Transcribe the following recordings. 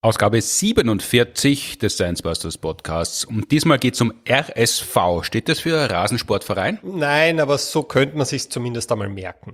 Ausgabe 47 des Science Busters Podcasts. Und diesmal geht es um RSV. Steht das für Rasensportverein? Nein, aber so könnte man sich zumindest einmal merken.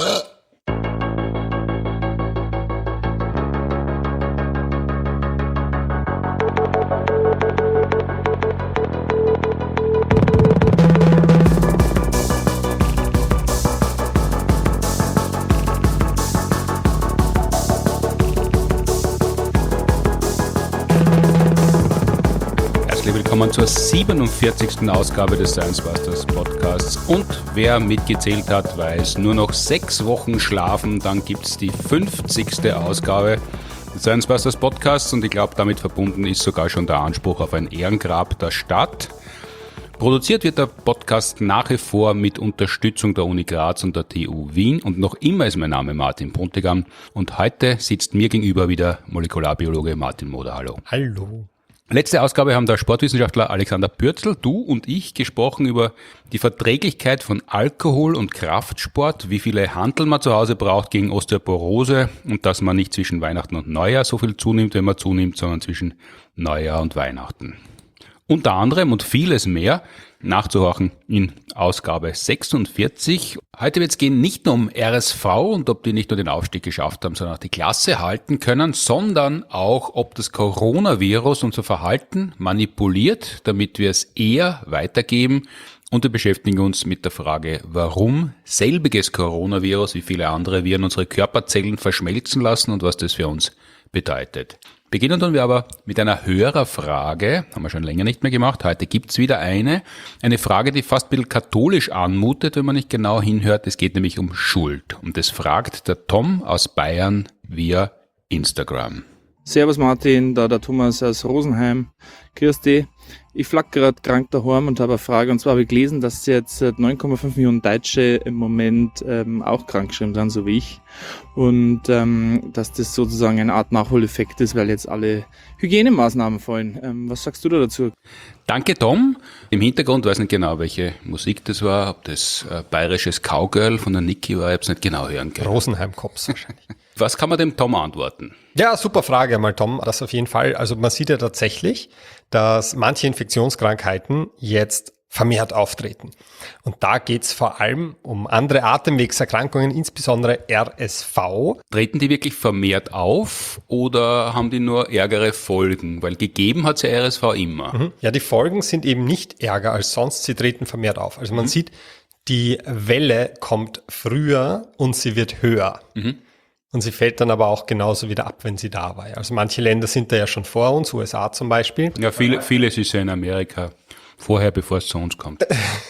Willkommen zur 47. Ausgabe des Science Busters Podcasts. Und wer mitgezählt hat, weiß, nur noch 6 Wochen schlafen, dann gibt es die 50. Ausgabe des Science Busters Podcasts. Und ich glaube, damit verbunden ist sogar schon der Anspruch auf ein Ehrengrab der Stadt. Produziert wird der Podcast nach wie vor mit Unterstützung der Uni Graz und der TU Wien. Und noch immer ist mein Name Martin Bruntigam. Und heute sitzt mir gegenüber wieder Molekularbiologe Martin Moder. Hallo. Hallo. Letzte Ausgabe haben der Sportwissenschaftler Alexander Pürzel, du und ich gesprochen über die Verträglichkeit von Alkohol und Kraftsport, wie viele Hanteln man zu Hause braucht gegen Osteoporose und dass man nicht zwischen Weihnachten und Neujahr so viel zunimmt, wenn man zunimmt, sondern zwischen Neujahr und Weihnachten. Unter anderem und vieles mehr nachzuhorchen in Ausgabe 46. Heute wird es gehen nicht nur um RSV und ob die nicht nur den Aufstieg geschafft haben, sondern auch die Klasse halten können, sondern auch, ob das Coronavirus unser Verhalten manipuliert, damit wir es eher weitergeben. Und wir beschäftigen uns mit der Frage, warum selbiges Coronavirus wie viele andere Viren unsere Körperzellen verschmelzen lassen und was das für uns bedeutet. Beginnen tun wir aber mit einer Hörerfrage, haben wir schon länger nicht mehr gemacht, heute gibt's wieder eine Frage, die fast ein bisschen katholisch anmutet, wenn man nicht genau hinhört. Es geht nämlich um Schuld und das fragt der Tom aus Bayern via Instagram. Servus Martin, da der Thomas aus Rosenheim. Grüß dich. Ich flack gerade krank daheim und habe eine Frage. Und zwar habe ich gelesen, dass jetzt 9,5 Millionen Deutsche im Moment auch krankgeschrieben sind, so wie ich. Und dass das sozusagen eine Art Nachholeffekt ist, weil jetzt alle Hygienemaßnahmen fallen. Was sagst du da dazu? Danke Tom. Im Hintergrund weiß nicht genau, welche Musik das war, ob das bayerisches Cowgirl von der Niki war, ich habe es nicht genau hören können. Rosenheim-Cops wahrscheinlich. Was kann man dem Tom antworten? Ja, super Frage einmal, Tom. Das auf jeden Fall. Also man sieht ja tatsächlich, dass manche Infektionskrankheiten jetzt vermehrt auftreten. Und da geht's vor allem um andere Atemwegserkrankungen, insbesondere RSV. Treten die wirklich vermehrt auf oder haben die nur ärgere Folgen? Weil gegeben hat's ja RSV immer. Ja, die Folgen sind eben nicht ärger als sonst, sie treten vermehrt auf. Also man sieht, die Welle kommt früher und sie wird höher. Und sie fällt dann aber auch genauso wieder ab, wenn sie da war. Also manche Länder sind da ja schon vor uns, USA zum Beispiel. Ja, vieles ist ja in Amerika vorher, bevor es zu uns kommt.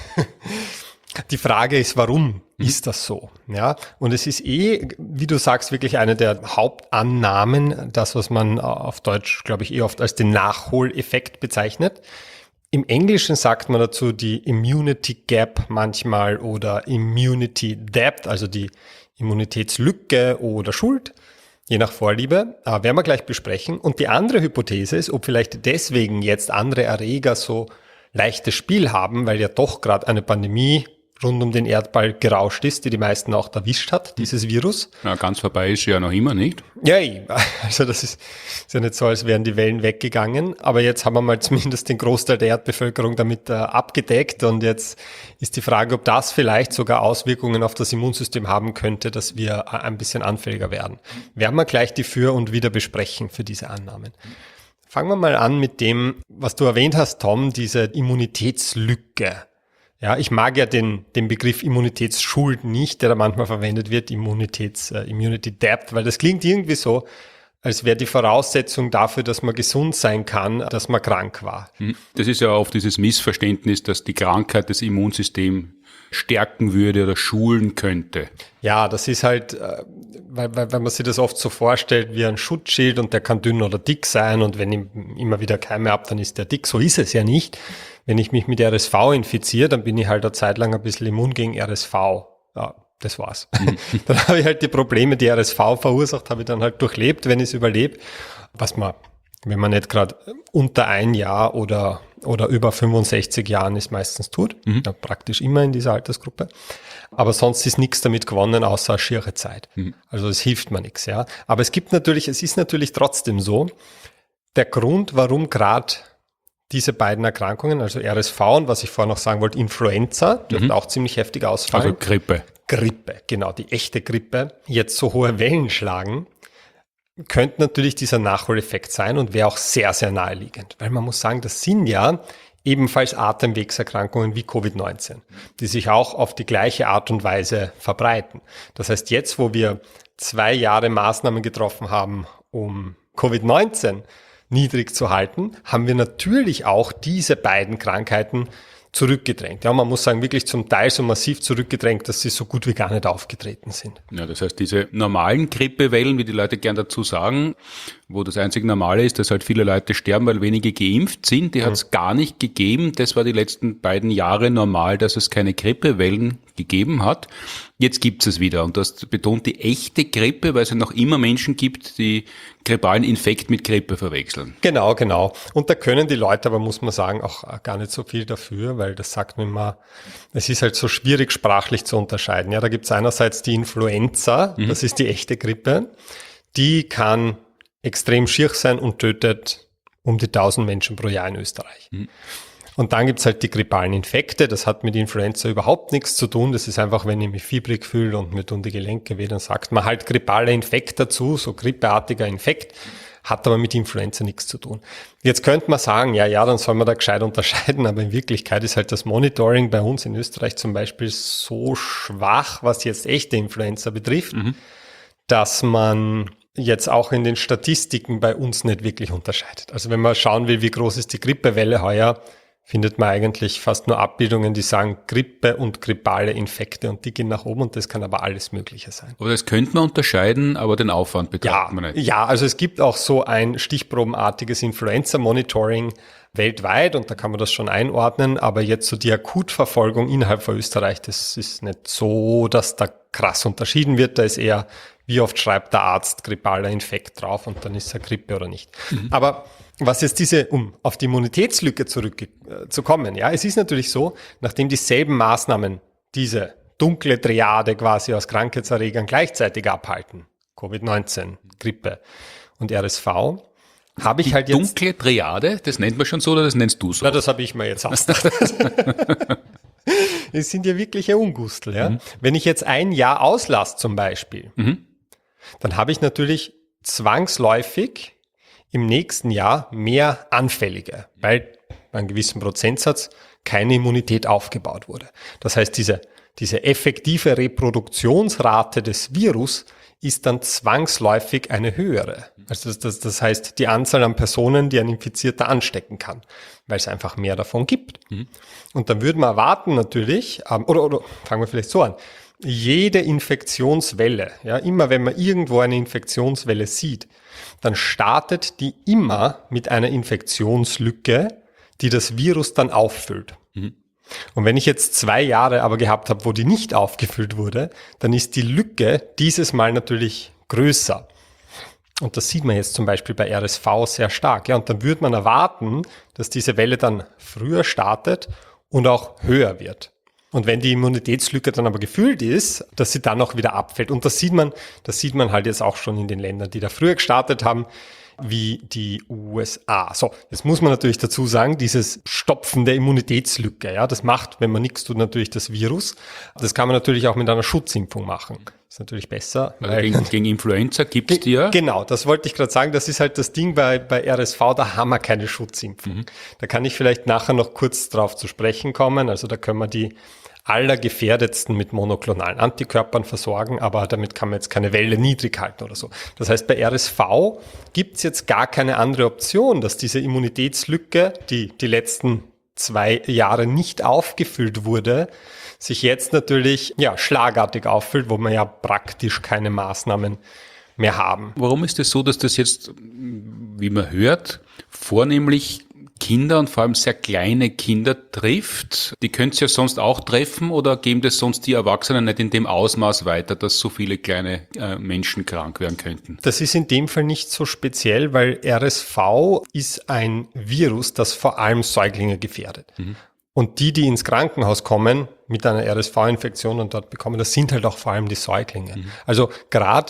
Die Frage ist, warum ist das so? Ja, und es ist wie du sagst, wirklich eine der Hauptannahmen, das, was man auf Deutsch, glaube ich, oft als den Nachholeffekt bezeichnet. Im Englischen sagt man dazu die Immunity Gap manchmal oder Immunity Debt, also die Immunitätslücke oder Schuld, je nach Vorliebe, werden wir gleich besprechen. Und die andere Hypothese ist, ob vielleicht deswegen jetzt andere Erreger so leichtes Spiel haben, weil ja doch gerade eine Pandemie rund um den Erdball gerauscht ist, die meisten auch erwischt hat, dieses Virus. Ja, ganz vorbei ist ja noch immer nicht. Ja, also das ist ja nicht so, als wären die Wellen weggegangen, aber jetzt haben wir mal zumindest den Großteil der Erdbevölkerung damit abgedeckt und jetzt ist die Frage, ob das vielleicht sogar Auswirkungen auf das Immunsystem haben könnte, dass wir ein bisschen anfälliger werden. Werden wir gleich die Für und Wider besprechen für diese Annahmen. Fangen wir mal an mit dem, was du erwähnt hast, Tom, diese Immunitätslücke. Ja, ich mag ja den Begriff Immunitätsschuld nicht, der da manchmal verwendet wird, Immunity Debt, weil das klingt irgendwie so, als wäre die Voraussetzung dafür, dass man gesund sein kann, dass man krank war. Das ist ja oft dieses Missverständnis, dass die Krankheit das Immunsystem stärken würde oder schulen könnte. Ja, das ist halt, weil man sich das oft so vorstellt wie ein Schutzschild und der kann dünn oder dick sein und wenn ich immer wieder Keime ab, dann ist der dick. So ist es ja nicht. Wenn ich mich mit RSV infiziere, dann bin ich halt eine Zeit lang ein bisschen immun gegen RSV. Ja, das war's. Dann habe ich halt die Probleme, die RSV verursacht, habe ich dann halt durchlebt, wenn ich es überlebe. Was man, wenn man nicht gerade unter 1 Jahr oder oder über 65 Jahren es meistens tut. Ja, praktisch immer in dieser Altersgruppe. Aber sonst ist nichts damit gewonnen, außer eine schiere Zeit. Also es hilft mir nichts. Ja. Aber es ist natürlich trotzdem so, der Grund, warum gerade diese beiden Erkrankungen, also RSV und was ich vorher noch sagen wollte, Influenza, dürfte auch ziemlich heftig ausfallen. Also Grippe. Grippe, genau, die echte Grippe, jetzt so hohe Wellen schlagen, könnte natürlich dieser Nachholeffekt sein und wäre auch sehr, sehr naheliegend. Weil man muss sagen, das sind ja ebenfalls Atemwegserkrankungen wie Covid-19, die sich auch auf die gleiche Art und Weise verbreiten. Das heißt, jetzt, wo wir 2 Jahre Maßnahmen getroffen haben, um Covid-19 niedrig zu halten, haben wir natürlich auch diese beiden Krankheiten zurückgedrängt. Ja, man muss sagen, wirklich zum Teil so massiv zurückgedrängt, dass sie so gut wie gar nicht aufgetreten sind. Ja, das heißt, diese normalen Grippewellen, wie die Leute gern dazu sagen, wo das einzig Normale ist, dass halt viele Leute sterben, weil wenige geimpft sind, die hat es gar nicht gegeben. Das war die letzten beiden Jahre normal, dass es keine Grippewellen gegeben hat. Jetzt gibt es wieder und das betont die echte Grippe, weil es ja noch immer Menschen gibt, die grippalen Infekt mit Grippe verwechseln. Genau. Und da können die Leute, aber muss man sagen, auch gar nicht so viel dafür, weil das sagt man immer, es ist halt so schwierig sprachlich zu unterscheiden. Ja, da gibt es einerseits die Influenza, das ist die echte Grippe, die kann extrem schier sein und tötet um die 1000 Menschen pro Jahr in Österreich. Und dann gibt's halt die grippalen Infekte, das hat mit Influenza überhaupt nichts zu tun, das ist einfach, wenn ich mich fiebrig fühle und mir tun die Gelenke weh, dann sagt man halt grippaler Infekt dazu, so grippeartiger Infekt, hat aber mit Influenza nichts zu tun. Jetzt könnte man sagen, ja, dann soll man da gescheit unterscheiden, aber in Wirklichkeit ist halt das Monitoring bei uns in Österreich zum Beispiel so schwach, was jetzt echte Influenza betrifft, dass man jetzt auch in den Statistiken bei uns nicht wirklich unterscheidet. Also wenn man schauen will, wie groß ist die Grippewelle heuer, findet man eigentlich fast nur Abbildungen, die sagen Grippe und grippale Infekte und die gehen nach oben und das kann aber alles Mögliche sein. Aber das könnte man unterscheiden, aber den Aufwand betreibt man nicht. Ja, also es gibt auch so ein stichprobenartiges Influenza-Monitoring weltweit und da kann man das schon einordnen, aber jetzt so die Akutverfolgung innerhalb von Österreich, das ist nicht so, dass da krass unterschieden wird, da ist eher, wie oft schreibt der Arzt grippaler Infekt drauf und dann ist er Grippe oder nicht. Aber was jetzt um auf die Immunitätslücke zurückzukommen, ja, es ist natürlich so, nachdem dieselben Maßnahmen diese dunkle Triade quasi aus Krankheitserregern gleichzeitig abhalten, Covid-19, Grippe und RSV, habe ich halt jetzt... Dunkle Triade, das nennt man schon so oder das nennst du so? Na, das habe ich mir jetzt ausgedacht. Es sind ja wirkliche Ungustel, ja. Wenn ich jetzt ein Jahr auslasse zum Beispiel, dann habe ich natürlich zwangsläufig im nächsten Jahr mehr Anfällige, weil bei einem gewissen Prozentsatz keine Immunität aufgebaut wurde. Das heißt, diese effektive Reproduktionsrate des Virus ist dann zwangsläufig eine höhere. Also das heißt, die Anzahl an Personen, die ein Infizierter anstecken kann, weil es einfach mehr davon gibt. Und dann würde man erwarten natürlich, oder fangen wir vielleicht so an, jede Infektionswelle, ja, immer wenn man irgendwo eine Infektionswelle sieht, dann startet die immer mit einer Infektionslücke, die das Virus dann auffüllt. Und wenn ich jetzt 2 Jahre aber gehabt habe, wo die nicht aufgefüllt wurde, dann ist die Lücke dieses Mal natürlich größer. Und das sieht man jetzt zum Beispiel bei RSV sehr stark. Ja, und dann würde man erwarten, dass diese Welle dann früher startet und auch höher wird. Und wenn die Immunitätslücke dann aber gefüllt ist, dass sie dann auch wieder abfällt. Und das sieht man halt jetzt auch schon in den Ländern, die da früher gestartet haben, wie die USA. So, jetzt muss man natürlich dazu sagen, dieses Stopfen der Immunitätslücke, ja, das macht, wenn man nichts tut, natürlich das Virus. Das kann man natürlich auch mit einer Schutzimpfung machen. Ist natürlich besser. Also gegen Influenza gibt's die ja? Genau, das wollte ich gerade sagen. Das ist halt das Ding bei RSV, da haben wir keine Schutzimpfung. Da kann ich vielleicht nachher noch kurz drauf zu sprechen kommen. Also da können wir die allergefährdetsten mit monoklonalen Antikörpern versorgen, aber damit kann man jetzt keine Welle niedrig halten oder so. Das heißt, bei RSV gibt's jetzt gar keine andere Option, dass diese Immunitätslücke, die letzten 2 Jahre nicht aufgefüllt wurde, sich jetzt natürlich schlagartig auffüllt, wo wir ja praktisch keine Maßnahmen mehr haben. Warum ist es so, dass das jetzt, wie man hört, vornehmlich Kinder und vor allem sehr kleine Kinder trifft. Die können es ja sonst auch treffen oder geben das sonst die Erwachsenen nicht in dem Ausmaß weiter, dass so viele kleine Menschen krank werden könnten? Das ist in dem Fall nicht so speziell, weil RSV ist ein Virus, das vor allem Säuglinge gefährdet. Und die ins Krankenhaus kommen mit einer RSV-Infektion und dort bekommen, das sind halt auch vor allem die Säuglinge. Also gerade,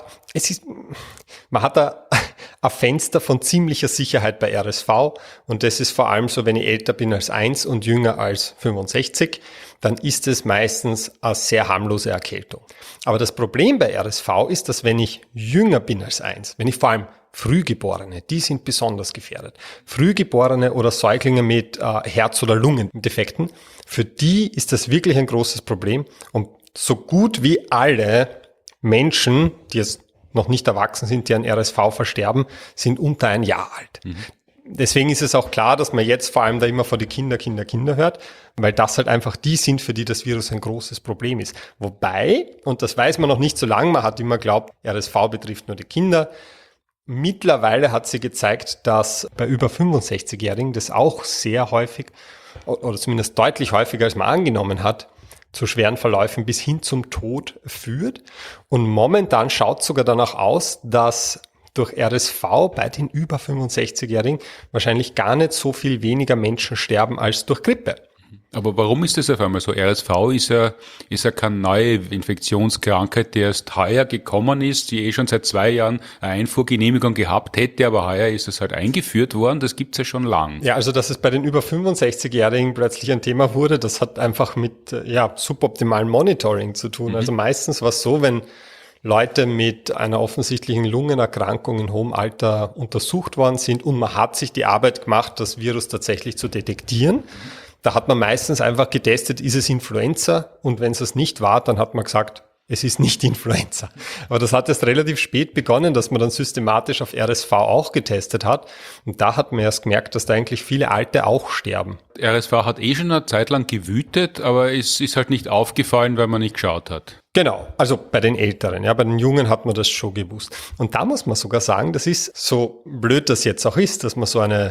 man hat da ein Fenster von ziemlicher Sicherheit bei RSV und das ist vor allem so, wenn ich älter bin als 1 und jünger als 65, dann ist es meistens eine sehr harmlose Erkältung. Aber das Problem bei RSV ist, dass wenn ich jünger bin als 1, wenn ich vor allem Frühgeborene, die sind besonders gefährdet. Frühgeborene oder Säuglinge mit Herz- oder Lungendefekten, für die ist das wirklich ein großes Problem. Und so gut wie alle Menschen, die jetzt noch nicht erwachsen sind, die an RSV versterben, sind unter 1 Jahr alt. Deswegen ist es auch klar, dass man jetzt vor allem da immer vor die Kinder hört, weil das halt einfach die sind, für die das Virus ein großes Problem ist. Wobei, und das weiß man noch nicht so lange, man hat immer geglaubt, RSV betrifft nur die Kinder. Mittlerweile hat sie gezeigt, dass bei über 65-Jährigen das auch sehr häufig oder zumindest deutlich häufiger, als man angenommen hat, zu schweren Verläufen bis hin zum Tod führt. Und momentan schaut es sogar danach aus, dass durch RSV bei den über 65-Jährigen wahrscheinlich gar nicht so viel weniger Menschen sterben als durch Grippe. Aber warum ist das auf einmal so? RSV ist ja keine neue Infektionskrankheit, die erst heuer gekommen ist, die schon seit 2 Jahren eine Einfuhrgenehmigung gehabt hätte, aber heuer ist es halt eingeführt worden, das gibt's ja schon lang. Ja, also dass es bei den über 65-Jährigen plötzlich ein Thema wurde, das hat einfach mit suboptimalem Monitoring zu tun. Also meistens war es so, wenn Leute mit einer offensichtlichen Lungenerkrankung in hohem Alter untersucht worden sind und man hat sich die Arbeit gemacht, das Virus tatsächlich zu detektieren. Da hat man meistens einfach getestet, ist es Influenza? Und wenn es das nicht war, dann hat man gesagt, es ist nicht Influenza. Aber das hat erst relativ spät begonnen, dass man dann systematisch auf RSV auch getestet hat. Und da hat man erst gemerkt, dass da eigentlich viele Alte auch sterben. RSV hat schon eine Zeit lang gewütet, aber es ist halt nicht aufgefallen, weil man nicht geschaut hat. Genau, also bei den Älteren, bei den Jungen hat man das schon gewusst. Und da muss man sogar sagen, das ist so blöd, das jetzt auch ist, dass man so eine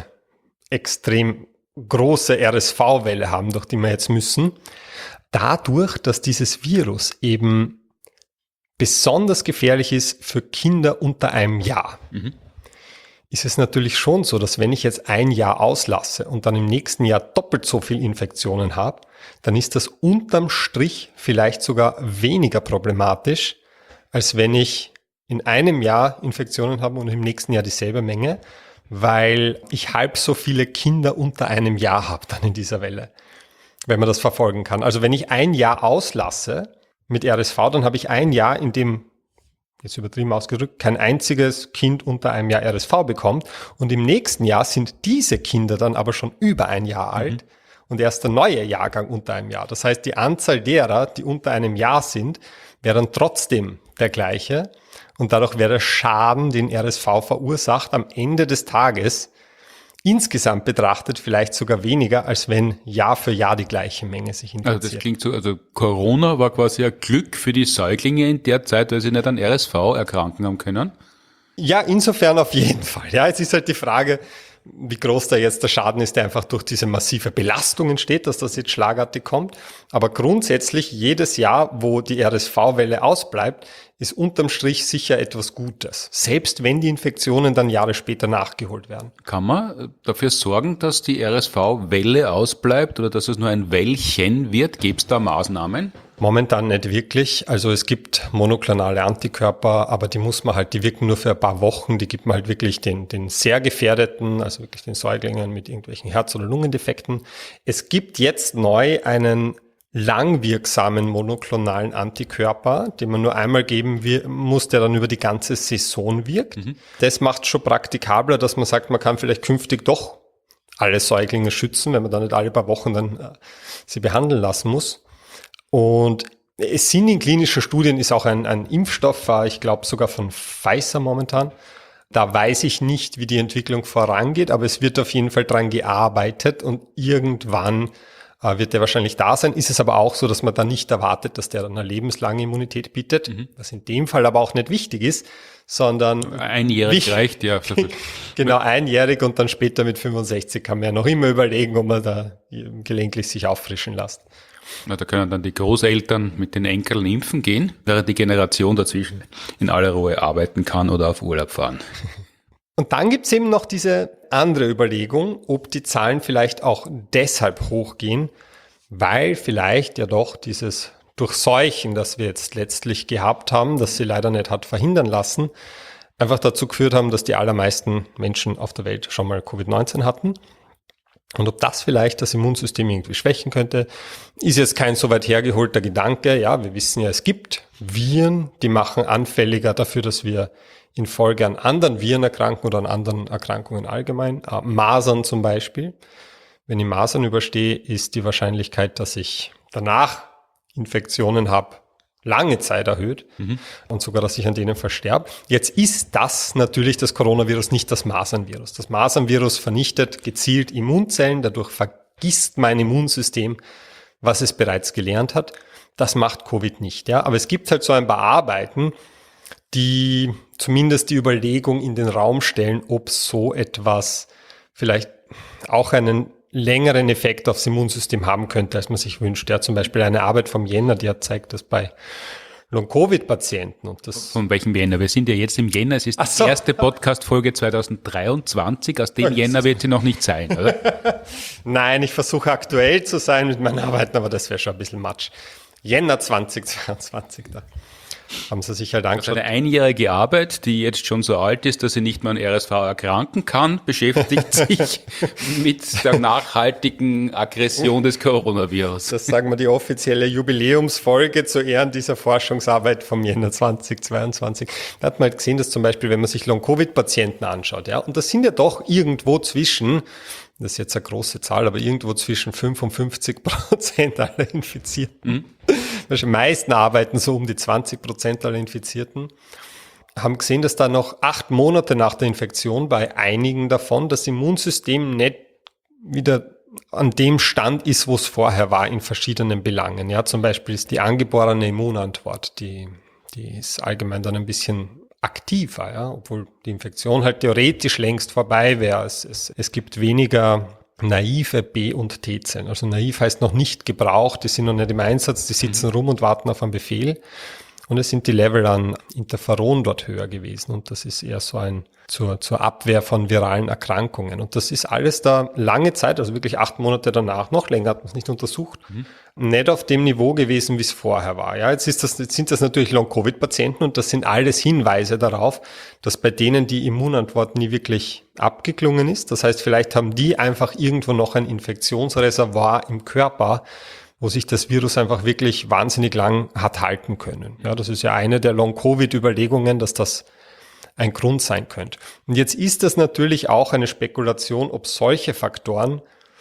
extrem große RSV-Welle haben, durch die wir jetzt müssen. Dadurch, dass dieses Virus eben besonders gefährlich ist für Kinder unter 1 Jahr, ist es natürlich schon so, dass wenn ich jetzt 1 Jahr auslasse und dann im nächsten Jahr doppelt so viel Infektionen habe, dann ist das unterm Strich vielleicht sogar weniger problematisch, als wenn ich in einem Jahr Infektionen habe und im nächsten Jahr dieselbe Menge, weil ich halb so viele Kinder unter 1 Jahr habe dann in dieser Welle, wenn man das verfolgen kann. Also wenn ich 1 Jahr auslasse mit RSV, dann habe ich 1 Jahr, in dem, jetzt übertrieben ausgedrückt, kein einziges Kind unter 1 Jahr RSV bekommt und im nächsten Jahr sind diese Kinder dann aber schon über 1 Jahr alt und erst der neue Jahrgang unter 1 Jahr. Das heißt, die Anzahl derer, die unter 1 Jahr sind, wäre dann trotzdem der gleiche. Und dadurch wäre der Schaden, den RSV verursacht, am Ende des Tages insgesamt betrachtet vielleicht sogar weniger, als wenn Jahr für Jahr die gleiche Menge sich infiziert. Also das klingt so, also Corona war quasi ein Glück für die Säuglinge in der Zeit, weil sie nicht an RSV erkranken haben können? Ja, insofern auf jeden Fall. Ja, es ist halt die Frage, wie groß da jetzt der Schaden ist, der einfach durch diese massive Belastung entsteht, dass das jetzt schlagartig kommt. Aber grundsätzlich jedes Jahr, wo die RSV-Welle ausbleibt, ist unterm Strich sicher etwas Gutes. Selbst wenn die Infektionen dann Jahre später nachgeholt werden. Kann man dafür sorgen, dass die RSV-Welle ausbleibt oder dass es nur ein Wellchen wird? Gibt es da Maßnahmen? Momentan nicht wirklich. Also es gibt monoklonale Antikörper, aber die wirken nur für ein paar Wochen. Die gibt man halt wirklich den sehr Gefährdeten, also wirklich den Säuglingen mit irgendwelchen Herz- oder Lungendefekten. Es gibt jetzt neu einen langwirksamen monoklonalen Antikörper, den man nur einmal geben muss, der dann über die ganze Saison wirkt. Das macht schon praktikabler, dass man sagt, man kann vielleicht künftig doch alle Säuglinge schützen, wenn man dann nicht alle paar Wochen dann sie behandeln lassen muss. Und es sind in klinischen Studien, ist auch ein Impfstoff, ich glaube sogar von Pfizer momentan. Da weiß ich nicht, wie die Entwicklung vorangeht, aber es wird auf jeden Fall dran gearbeitet und irgendwann wird der wahrscheinlich da sein. Ist es aber auch so, dass man dann nicht erwartet, dass der dann eine lebenslange Immunität bietet, was in dem Fall aber auch nicht wichtig ist, sondern einjährig reicht, ja. Genau, einjährig und dann später mit 65 kann man ja noch immer überlegen, ob man da gelegentlich sich auffrischen lässt. Na, da können dann die Großeltern mit den Enkeln impfen gehen, während die Generation dazwischen in aller Ruhe arbeiten kann oder auf Urlaub fahren. Und dann gibt's eben noch diese andere Überlegung, ob die Zahlen vielleicht auch deshalb hochgehen, weil vielleicht ja doch dieses Durchseuchen, das wir jetzt letztlich gehabt haben, das sie leider nicht hat verhindern lassen, einfach dazu geführt haben, dass die allermeisten Menschen auf der Welt schon mal Covid-19 hatten. Und ob das vielleicht das Immunsystem irgendwie schwächen könnte, ist jetzt kein so weit hergeholter Gedanke. Ja, wir wissen ja, es gibt Viren, die machen anfälliger dafür, dass wir infolge an anderen Viren erkranken oder an anderen Erkrankungen allgemein. Masern zum Beispiel. Wenn ich Masern überstehe, ist die Wahrscheinlichkeit, dass ich danach Infektionen habe, lange Zeit erhöht und sogar, dass ich an denen versterbe. Jetzt ist das natürlich das Coronavirus, nicht das Masernvirus. Das Masernvirus vernichtet gezielt Immunzellen, dadurch vergisst mein Immunsystem, was es bereits gelernt hat. Das macht Covid nicht. Ja? Aber es gibt halt so ein paar Arbeiten, die zumindest die Überlegung in den Raum stellen, ob so etwas vielleicht auch einen längeren Effekt aufs Immunsystem haben könnte, als man sich wünscht. Ja, zum Beispiel eine Arbeit vom Jänner, die hat zeigt, dass bei Long-Covid-Patienten und das... Von welchem Jänner? Wir sind ja jetzt im Jänner, es ist die erste Podcast-Folge 2023, aus dem Jänner wird sie noch nicht sein, oder? Nein, ich versuche aktuell zu sein mit meinen Arbeiten, aber das wäre schon ein bisschen Matsch. Jänner 2022, da haben sie sich halt angeschaut. Also eine einjährige Arbeit, die jetzt schon so alt ist, dass sie nicht mehr an RSV erkranken kann, beschäftigt sich mit der nachhaltigen Aggression des Coronavirus. Das sagen wir die offizielle Jubiläumsfolge zu Ehren dieser Forschungsarbeit vom Jänner 2022. Da hat man halt gesehen, dass zum Beispiel, wenn man sich Long-Covid-Patienten anschaut, ja, und das sind ja doch irgendwo zwischen, das ist jetzt eine große Zahl, aber irgendwo zwischen 55% aller Infizierten. Die meisten arbeiten so um die 20% aller Infizierten. Haben gesehen, dass da noch 8 Monate nach der Infektion bei einigen davon das Immunsystem nicht wieder an dem Stand ist, wo es vorher war in verschiedenen Belangen. Ja, zum Beispiel ist die angeborene Immunantwort, die ist allgemein dann ein bisschen aktiver, ja, obwohl die Infektion halt theoretisch längst vorbei wäre. Es gibt weniger naive B- und T-Zellen. Also naiv heißt noch nicht gebraucht, die sind noch nicht im Einsatz, die sitzen rum und warten auf einen Befehl. Und es sind die Level an Interferon dort höher gewesen. Und das ist eher so zur Abwehr von viralen Erkrankungen. Und das ist alles da lange Zeit, also wirklich 8 Monate danach, noch länger hat man es nicht untersucht, nicht auf dem Niveau gewesen, wie es vorher war. Ja, jetzt sind das natürlich Long-Covid-Patienten und das sind alles Hinweise darauf, dass bei denen die Immunantwort nie wirklich abgeklungen ist. Das heißt, vielleicht haben die einfach irgendwo noch ein Infektionsreservoir im Körper, wo sich das Virus einfach wirklich wahnsinnig lang hat halten können. Ja, das ist ja eine der Long-Covid-Überlegungen, dass das ein Grund sein könnte. Und jetzt ist das natürlich auch eine Spekulation, ob solche Faktoren,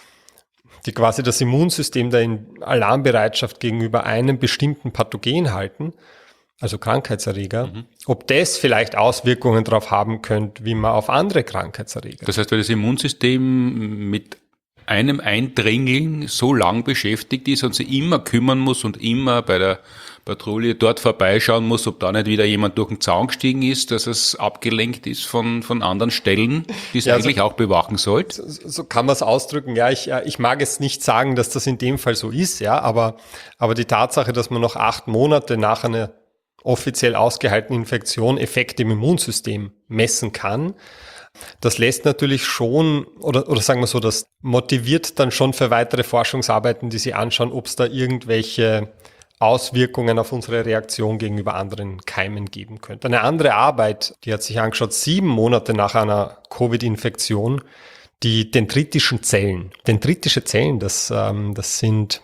die quasi das Immunsystem da in Alarmbereitschaft gegenüber einem bestimmten Pathogen halten, also Krankheitserreger, ob das vielleicht Auswirkungen darauf haben könnte, wie man auf andere Krankheitserreger. Das heißt, weil das Immunsystem mit einem Eindringling so lang beschäftigt ist und sich immer kümmern muss und immer bei der Patrouille dort vorbeischauen muss, ob da nicht wieder jemand durch den Zaun gestiegen ist, dass es abgelenkt ist von anderen Stellen, die es eigentlich auch bewachen sollte. So kann man es ausdrücken. Ja, ich mag es nicht sagen, dass das in dem Fall so ist, ja, aber die Tatsache, dass man noch 8 Monate nach einer offiziell ausgehaltenen Infektion Effekte im Immunsystem messen kann, das lässt natürlich schon, oder sagen wir so, das motiviert dann schon für weitere Forschungsarbeiten, die sich anschauen, ob es da irgendwelche Auswirkungen auf unsere Reaktion gegenüber anderen Keimen geben könnte. Eine andere Arbeit, die hat sich angeschaut, 7 Monate nach einer Covid-Infektion, die dendritischen Zellen. Dendritische Zellen, das sind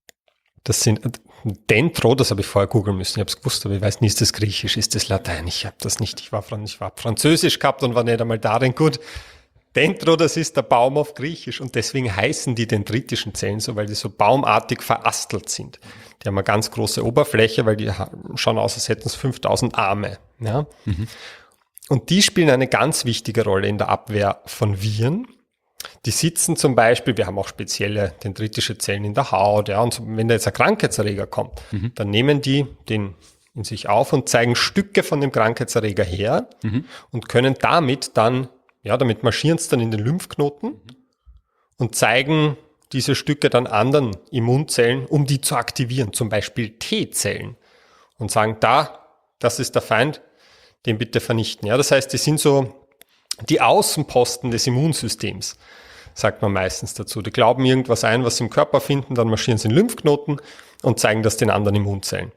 Dendro, das habe ich vorher googeln müssen. Ich habe es gewusst, aber ich weiß nicht, ist das Griechisch, ist das Latein? Ich habe das nicht. Ich war Französisch gehabt und war nicht einmal darin gut. Dendro, das ist der Baum auf Griechisch und deswegen heißen die dendritischen Zellen so, weil die so baumartig verastelt sind. Die haben eine ganz große Oberfläche, weil die schauen aus, als hätten es 5000 Arme. Ja? Und die spielen eine ganz wichtige Rolle in der Abwehr von Viren. Die sitzen zum Beispiel, wir haben auch spezielle dendritische Zellen in der Haut, ja, und wenn da jetzt ein Krankheitserreger kommt, dann nehmen die den in sich auf und zeigen Stücke von dem Krankheitserreger her und können damit dann, ja, damit marschieren sie dann in den Lymphknoten und zeigen diese Stücke dann anderen Immunzellen, um die zu aktivieren, zum Beispiel T-Zellen, und sagen, das ist der Feind, den bitte vernichten. Ja, das heißt, die sind so die Außenposten des Immunsystems, sagt man meistens dazu. Die glauben irgendwas ein, was sie im Körper finden, dann marschieren sie in Lymphknoten und zeigen das den anderen Immunzellen.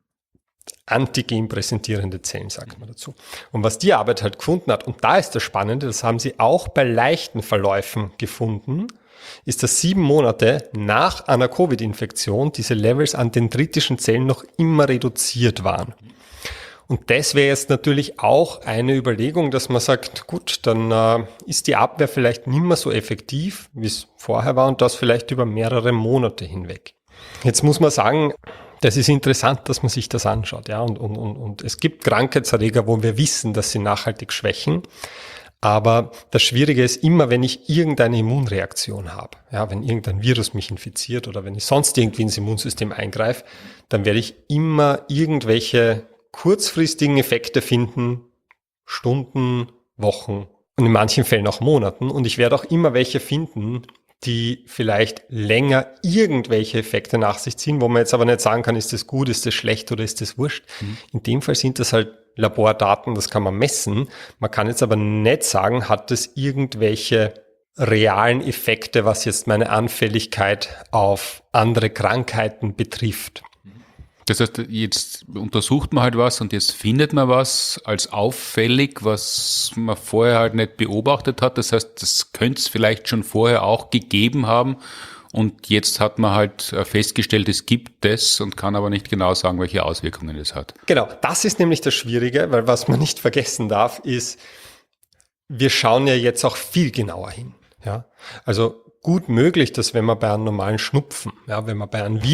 Antigen präsentierende Zellen, sagt man dazu. Und was die Arbeit halt gefunden hat, und da ist das Spannende, das haben sie auch bei leichten Verläufen gefunden, ist, dass 7 Monate nach einer Covid-Infektion diese Levels an dendritischen Zellen noch immer reduziert waren. Und das wäre jetzt natürlich auch eine Überlegung, dass man sagt, gut, dann ist die Abwehr vielleicht nicht mehr so effektiv, wie es vorher war, und das vielleicht über mehrere Monate hinweg. Jetzt muss man sagen, das ist interessant, dass man sich das anschaut, ja, und es gibt Krankheitserreger, wo wir wissen, dass sie nachhaltig schwächen. Aber das Schwierige ist immer, wenn ich irgendeine Immunreaktion habe, ja, wenn irgendein Virus mich infiziert oder wenn ich sonst irgendwie ins Immunsystem eingreife, dann werde ich immer irgendwelche kurzfristigen Effekte finden, Stunden, Wochen und in manchen Fällen auch Monaten. Und ich werde auch immer welche finden, die vielleicht länger irgendwelche Effekte nach sich ziehen, wo man jetzt aber nicht sagen kann, ist das gut, ist das schlecht oder ist das wurscht. In dem Fall sind das halt Labordaten, das kann man messen. Man kann jetzt aber nicht sagen, hat das irgendwelche realen Effekte, was jetzt meine Anfälligkeit auf andere Krankheiten betrifft. Das heißt, jetzt untersucht man halt was und jetzt findet man was als auffällig, was man vorher halt nicht beobachtet hat. Das heißt, das könnte es vielleicht schon vorher auch gegeben haben und jetzt hat man halt festgestellt, es gibt das und kann aber nicht genau sagen, welche Auswirkungen es hat. Genau, das ist nämlich das Schwierige, weil was man nicht vergessen darf, ist, wir schauen ja jetzt auch viel genauer hin. Ja, also gut möglich, dass wenn man bei einem normalen Schnupfen, ja, wenn man bei einem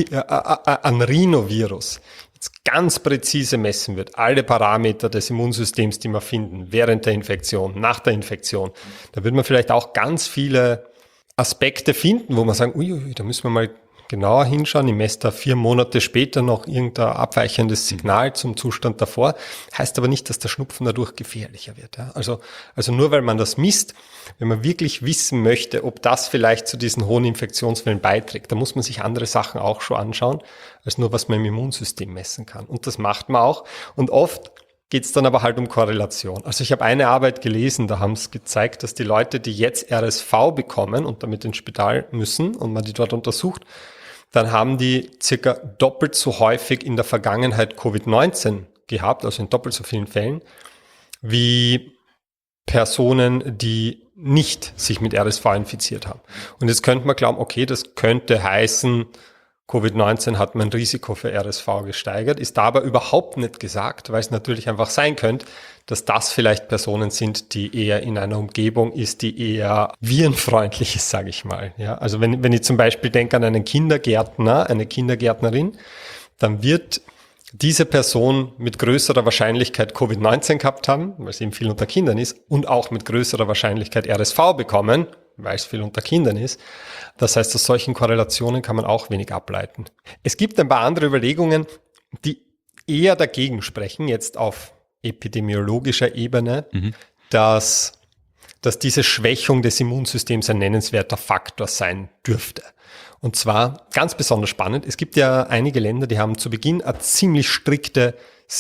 Rhinovirus jetzt ganz präzise messen wird, alle Parameter des Immunsystems, die wir finden, während der Infektion, nach der Infektion, da wird man vielleicht auch ganz viele Aspekte finden, wo man sagen, uiui, da müssen wir mal genauer hinschauen. Ich messe da 4 Monate später noch irgendein abweichendes Signal zum Zustand davor. Heißt aber nicht, dass der Schnupfen dadurch gefährlicher wird. Ja? Also nur weil man das misst, wenn man wirklich wissen möchte, ob das vielleicht zu diesen hohen Infektionswellen beiträgt, dann muss man sich andere Sachen auch schon anschauen, als nur was man im Immunsystem messen kann. Und das macht man auch. Und oft geht es dann aber halt um Korrelation. Also ich habe eine Arbeit gelesen, da haben es gezeigt, dass die Leute, die jetzt RSV bekommen und damit ins Spital müssen und man die dort untersucht, dann haben die circa doppelt so häufig in der Vergangenheit Covid-19 gehabt, also in doppelt so vielen Fällen, wie Personen, die nicht sich mit RSV infiziert haben. Und jetzt könnte man glauben, okay, das könnte heißen, Covid-19 hat mein Risiko für RSV gesteigert, ist da aber überhaupt nicht gesagt, weil es natürlich einfach sein könnte, dass das vielleicht Personen sind, die eher in einer Umgebung ist, die eher virenfreundlich ist, sage ich mal. Ja, also wenn ich zum Beispiel denke an einen Kindergärtner, eine Kindergärtnerin, dann wird diese Person mit größerer Wahrscheinlichkeit Covid-19 gehabt haben, weil es eben viel unter Kindern ist, und auch mit größerer Wahrscheinlichkeit RSV bekommen, weil es viel unter Kindern ist. Das heißt, aus solchen Korrelationen kann man auch wenig ableiten. Es gibt ein paar andere Überlegungen, die eher dagegen sprechen, jetzt auf epidemiologischer Ebene, dass diese Schwächung des Immunsystems ein nennenswerter Faktor sein dürfte. Und zwar ganz besonders spannend, es gibt ja einige Länder, die haben zu Beginn eine ziemlich strikte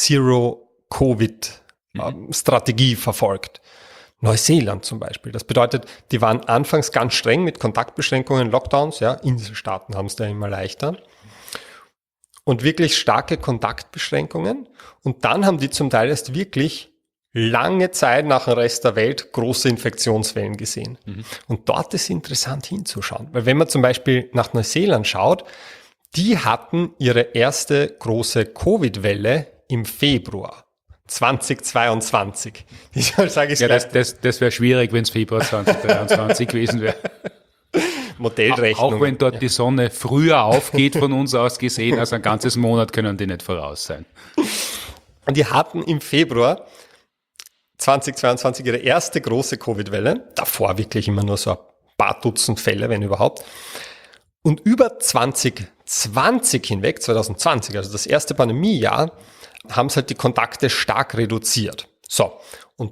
Zero-Covid-Strategie verfolgt. Neuseeland zum Beispiel. Das bedeutet, die waren anfangs ganz streng mit Kontaktbeschränkungen, Lockdowns, ja, Inselstaaten haben es da immer leichter. Und wirklich starke Kontaktbeschränkungen. Und dann haben die zum Teil erst wirklich lange Zeit nach dem Rest der Welt große Infektionswellen gesehen. Und dort ist interessant hinzuschauen. Weil wenn man zum Beispiel nach Neuseeland schaut, die hatten ihre erste große Covid-Welle im Februar 2022. Das wäre schwierig, wenn es Februar 2023 gewesen wäre. Modellrechnung. Auch wenn dort die Sonne früher aufgeht von uns aus gesehen, also ein ganzes Monat können die nicht voraus sein. Und die hatten im Februar 2022 ihre erste große Covid-Welle. Davor wirklich immer nur so ein paar Dutzend Fälle, wenn überhaupt. Und über 2020 hinweg, 2020, also das erste Pandemiejahr, haben sie halt die Kontakte stark reduziert. So, und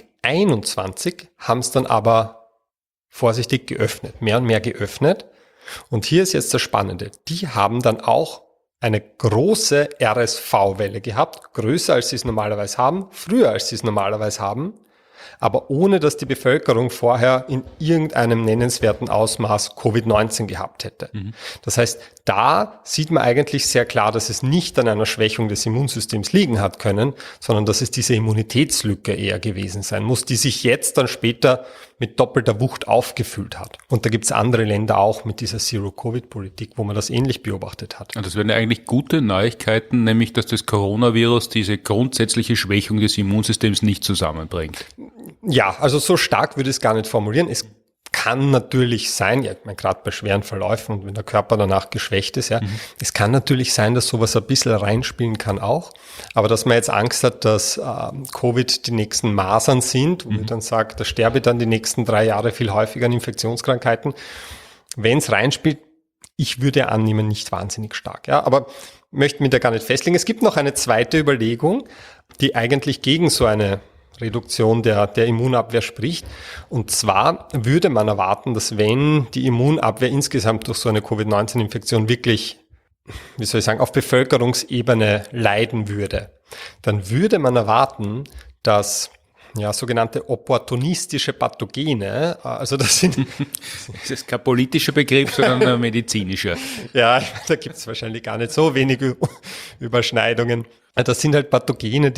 2021 haben es dann aber vorsichtig geöffnet, mehr und mehr geöffnet. Und hier ist jetzt das Spannende. Die haben dann auch eine große RSV-Welle gehabt, größer als sie es normalerweise haben, früher als sie es normalerweise haben, aber ohne dass die Bevölkerung vorher in irgendeinem nennenswerten Ausmaß Covid-19 gehabt hätte. Das heißt, da sieht man eigentlich sehr klar, dass es nicht an einer Schwächung des Immunsystems liegen hat können, sondern dass es diese Immunitätslücke eher gewesen sein muss, die sich jetzt dann später mit doppelter Wucht aufgefüllt hat. Und da gibt es andere Länder auch mit dieser Zero-Covid-Politik, wo man das ähnlich beobachtet hat. Und das wären ja eigentlich gute Neuigkeiten, nämlich dass das Coronavirus diese grundsätzliche Schwächung des Immunsystems nicht zusammenbringt. Ja, also so stark würde ich es gar nicht formulieren. Es kann natürlich sein, ja, ich meine, gerade bei schweren Verläufen und wenn der Körper danach geschwächt ist, ja, es kann natürlich sein, dass sowas ein bisschen reinspielen kann auch. Aber dass man jetzt Angst hat, dass Covid die nächsten Masern sind, wo ich dann sage, da sterbe ich dann die nächsten 3 Jahre viel häufiger an Infektionskrankheiten. Wenn es reinspielt, ich würde annehmen, nicht wahnsinnig stark. Ja, aber möchte mich da gar nicht festlegen. Es gibt noch eine zweite Überlegung, die eigentlich gegen so eine Reduktion der Immunabwehr spricht. Und zwar würde man erwarten, dass wenn die Immunabwehr insgesamt durch so eine Covid-19-Infektion wirklich, wie soll ich sagen, auf Bevölkerungsebene leiden würde, dann würde man erwarten, dass sogenannte opportunistische Pathogene, also das sind... Das ist kein politischer Begriff, sondern ein medizinischer. Ja, da gibt es wahrscheinlich gar nicht so wenige Überschneidungen. Das sind halt Pathogene,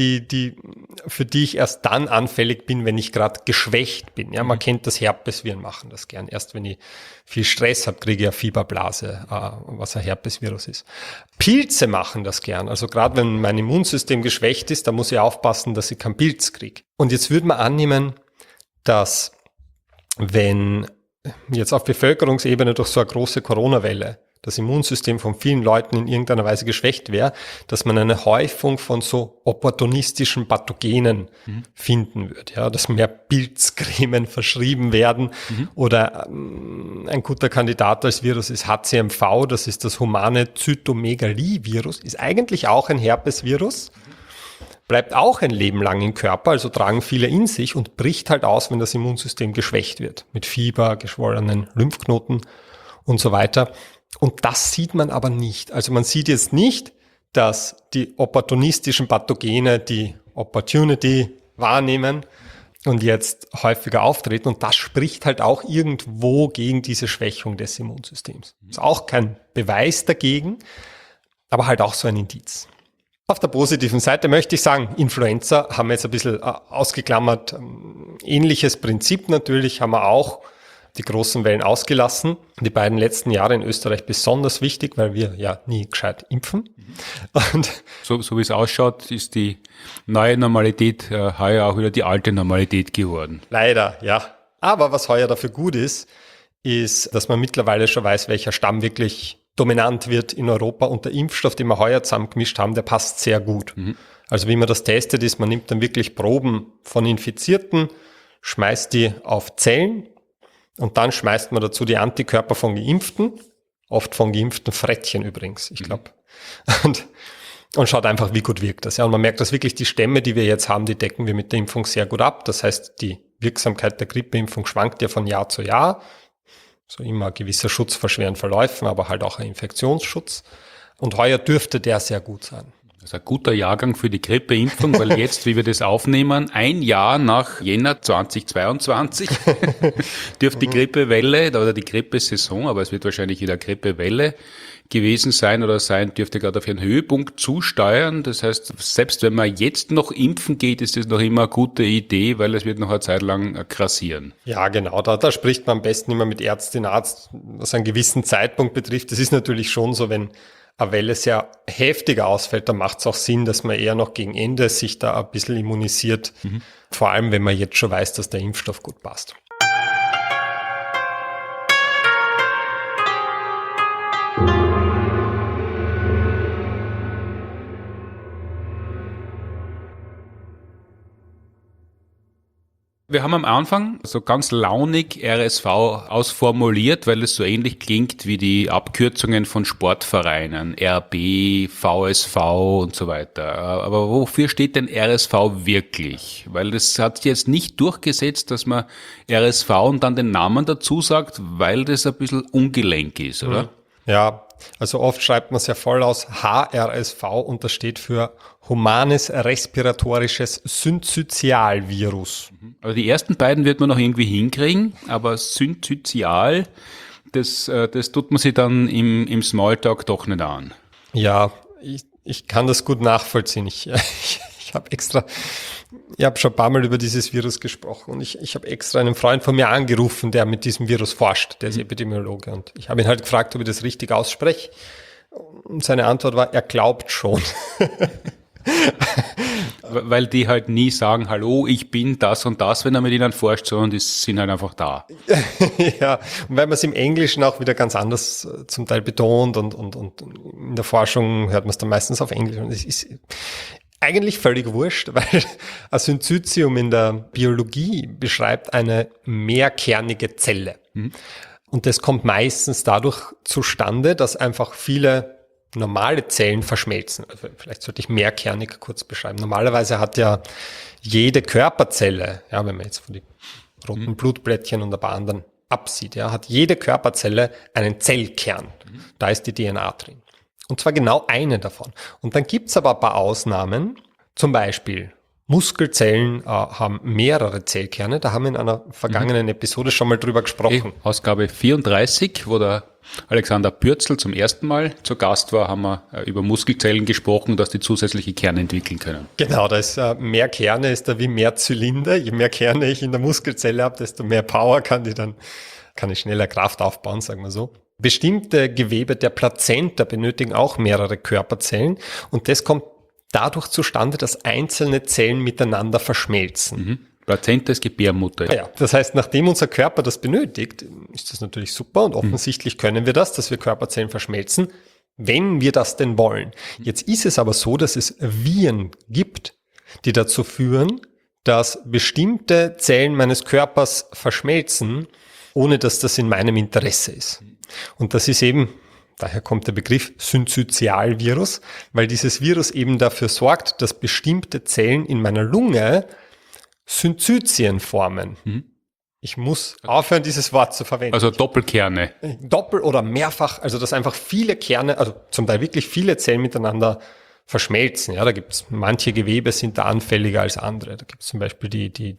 für die ich erst dann anfällig bin, wenn ich gerade geschwächt bin. Ja, man kennt das Herpesviren, machen das gern. Erst wenn ich viel Stress habe, kriege ich eine Fieberblase, was ein Herpesvirus ist. Pilze machen das gern. Also gerade wenn mein Immunsystem geschwächt ist, da muss ich aufpassen, dass ich keinen Pilz kriege. Und jetzt würde man annehmen, dass wenn jetzt auf Bevölkerungsebene durch so eine große Corona-Welle das Immunsystem von vielen Leuten in irgendeiner Weise geschwächt wäre, dass man eine Häufung von so opportunistischen Pathogenen finden würde. Ja, dass mehr Pilzcremen verschrieben werden oder ein guter Kandidat als Virus ist HCMV, das ist das humane Zytomegalie-Virus, ist eigentlich auch ein Herpesvirus, bleibt auch ein Leben lang im Körper, also tragen viele in sich und bricht halt aus, wenn das Immunsystem geschwächt wird, mit Fieber, geschwollenen Lymphknoten und so weiter. Und das sieht man aber nicht. Also man sieht jetzt nicht, dass die opportunistischen Pathogene die Opportunity wahrnehmen und jetzt häufiger auftreten. Und das spricht halt auch irgendwo gegen diese Schwächung des Immunsystems. Ist auch kein Beweis dagegen, aber halt auch so ein Indiz. Auf der positiven Seite möchte ich sagen, Influenza haben wir jetzt ein bisschen ausgeklammert. Ähnliches Prinzip natürlich haben wir auch die großen Wellen ausgelassen. Die beiden letzten Jahre in Österreich besonders wichtig, weil wir ja nie gescheit impfen. Und so wie es ausschaut, ist die neue Normalität heuer auch wieder die alte Normalität geworden. Leider, ja. Aber was heuer dafür gut ist, dass man mittlerweile schon weiß, welcher Stamm wirklich dominant wird in Europa. Und der Impfstoff, den wir heuer zusammengemischt haben, der passt sehr gut. Also wie man das testet, ist, man nimmt dann wirklich Proben von Infizierten, schmeißt die auf Zellen, und dann schmeißt man dazu die Antikörper von Geimpften, oft von geimpften Frettchen übrigens, ich glaube. Und schaut einfach, wie gut wirkt das. Ja, und man merkt, dass wirklich die Stämme, die wir jetzt haben, die decken wir mit der Impfung sehr gut ab. Das heißt, die Wirksamkeit der Grippeimpfung schwankt ja von Jahr zu Jahr. So immer ein gewisser Schutz vor schweren Verläufen, aber halt auch ein Infektionsschutz. Und heuer dürfte der sehr gut sein. Das ist ein guter Jahrgang für die Grippeimpfung, weil jetzt, wie wir das aufnehmen, ein Jahr nach Jänner 2022 dürfte die Grippewelle oder die Grippesaison, aber es wird wahrscheinlich wieder Grippewelle gewesen sein oder sein, dürfte gerade auf ihren Höhepunkt zusteuern. Das heißt, selbst wenn man jetzt noch impfen geht, ist das noch immer eine gute Idee, weil es wird noch eine Zeit lang grassieren. Ja, genau. Da spricht man am besten immer mit Ärztin, Arzt, was einen gewissen Zeitpunkt betrifft. Das ist natürlich schon so, wenn eine Welle sehr heftiger ausfällt, dann macht es auch Sinn, dass man eher noch gegen Ende sich da ein bisschen immunisiert. Vor allem, wenn man jetzt schon weiß, dass der Impfstoff gut passt. Wir haben am Anfang so ganz launig RSV ausformuliert, weil es so ähnlich klingt wie die Abkürzungen von Sportvereinen, RB, VSV und so weiter. Aber wofür steht denn RSV wirklich? Weil das hat sich jetzt nicht durchgesetzt, dass man RSV und dann den Namen dazu sagt, weil das ein bisschen ungelenk ist, oder? Ja, also oft schreibt man es ja voll aus HRSV und das steht für Humanes Respiratorisches Synzytialvirus. Also die ersten beiden wird man noch irgendwie hinkriegen, aber Synzytial, das tut man sich dann im Smalltalk doch nicht an. Ja, ich kann das gut nachvollziehen. Ich habe schon ein paar Mal über dieses Virus gesprochen und ich habe extra einen Freund von mir angerufen, der mit diesem Virus forscht, der ist Epidemiologe, und ich habe ihn halt gefragt, ob ich das richtig ausspreche, und seine Antwort war, er glaubt schon. Weil die halt nie sagen, hallo, ich bin das und das, wenn er mit ihnen forscht, sondern die sind halt einfach da. Ja, und weil man es im Englischen auch wieder ganz anders zum Teil betont und in der Forschung hört man es dann meistens auf Englisch, und es ist eigentlich völlig wurscht, weil ein Synzytium in der Biologie beschreibt eine mehrkernige Zelle. Und das kommt meistens dadurch zustande, dass einfach viele normale Zellen verschmelzen. Also vielleicht sollte ich mehrkernig kurz beschreiben. Normalerweise hat ja jede Körperzelle, ja, wenn man jetzt von den roten Blutplättchen und ein paar anderen absieht, ja, hat jede Körperzelle einen Zellkern. Da ist die DNA drin. Und zwar genau eine davon. Und dann gibt's aber ein paar Ausnahmen. Zum Beispiel Muskelzellen haben mehrere Zellkerne. Da haben wir in einer vergangenen Episode schon mal drüber gesprochen. Ausgabe 34, wo der Alexander Pürzel zum ersten Mal zu Gast war, haben wir über Muskelzellen gesprochen, dass die zusätzliche Kerne entwickeln können. Genau, da ist mehr Kerne, ist da wie mehr Zylinder. Je mehr Kerne ich in der Muskelzelle habe, desto mehr Power kann ich schneller Kraft aufbauen, sagen wir so. Bestimmte Gewebe der Plazenta benötigen auch mehrere Körperzellen, und das kommt dadurch zustande, dass einzelne Zellen miteinander verschmelzen. Plazenta ist Gebärmutter. Ja, das heißt, nachdem unser Körper das benötigt, ist das natürlich super, und offensichtlich können wir das, dass wir Körperzellen verschmelzen, wenn wir das denn wollen. Jetzt ist es aber so, dass es Viren gibt, die dazu führen, dass bestimmte Zellen meines Körpers verschmelzen, ohne dass das in meinem Interesse ist. Und das ist eben, daher kommt der Begriff Synzytialvirus, weil dieses Virus eben dafür sorgt, dass bestimmte Zellen in meiner Lunge Synzytien formen. Ich muss aufhören, dieses Wort zu verwenden. Also Doppelkerne. Doppel- oder mehrfach, also dass einfach viele Kerne, also zum Teil wirklich viele Zellen miteinander verschmelzen. Ja, da gibt's manche Gewebe sind da anfälliger als andere. Da gibt's zum Beispiel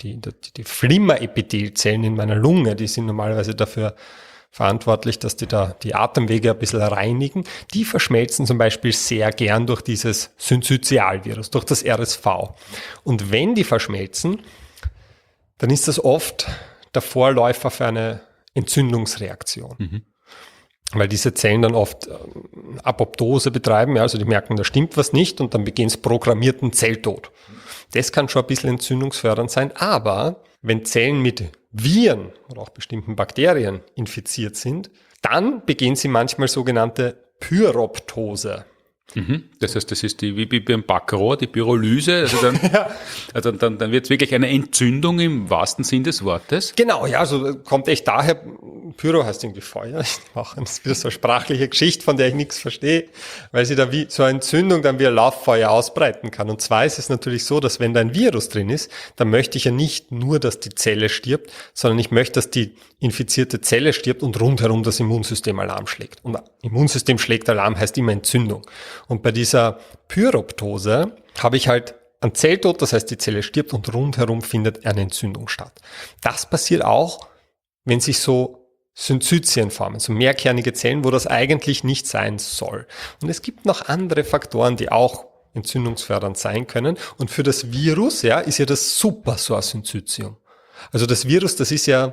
die Flimmerepithelzellen in meiner Lunge, die sind normalerweise dafür verantwortlich, dass die da die Atemwege ein bisschen reinigen. Die verschmelzen zum Beispiel sehr gern durch dieses Synzytialvirus, durch das RSV. Und wenn die verschmelzen, dann ist das oft der Vorläufer für eine Entzündungsreaktion. Weil diese Zellen dann oft Apoptose betreiben, ja, also die merken, da stimmt was nicht, und dann beginnt programmierten Zelltod. Das kann schon ein bisschen entzündungsfördernd sein, aber wenn Zellen mit Viren oder auch bestimmten Bakterien infiziert sind, dann beginnen sie manchmal sogenannte Pyroptose. Das heißt, das ist wie beim Backrohr, die Pyrolyse. Also dann wird es wirklich eine Entzündung im wahrsten Sinn des Wortes. Genau, ja, also kommt echt daher, Pyro heißt irgendwie Feuer. Ich mache das ist wieder so eine sprachliche Geschichte, von der ich nichts verstehe, weil sie da wie so eine Entzündung dann wie ein Lauffeuer ausbreiten kann. Und zwar ist es natürlich so, dass wenn da ein Virus drin ist, dann möchte ich ja nicht nur, dass die Zelle stirbt, sondern ich möchte, dass die infizierte Zelle stirbt und rundherum das Immunsystem Alarm schlägt. Und Immunsystem schlägt Alarm heißt immer Entzündung. Und bei dieser Pyroptose habe ich halt einen Zelltod, das heißt, die Zelle stirbt und rundherum findet eine Entzündung statt. Das passiert auch, wenn sich so Synzytien formen, so mehrkernige Zellen, wo das eigentlich nicht sein soll. Und es gibt noch andere Faktoren, die auch entzündungsfördernd sein können. Und für das Virus, ja, ist ja das super, so ein Synzytium. Also das Virus, das ist ja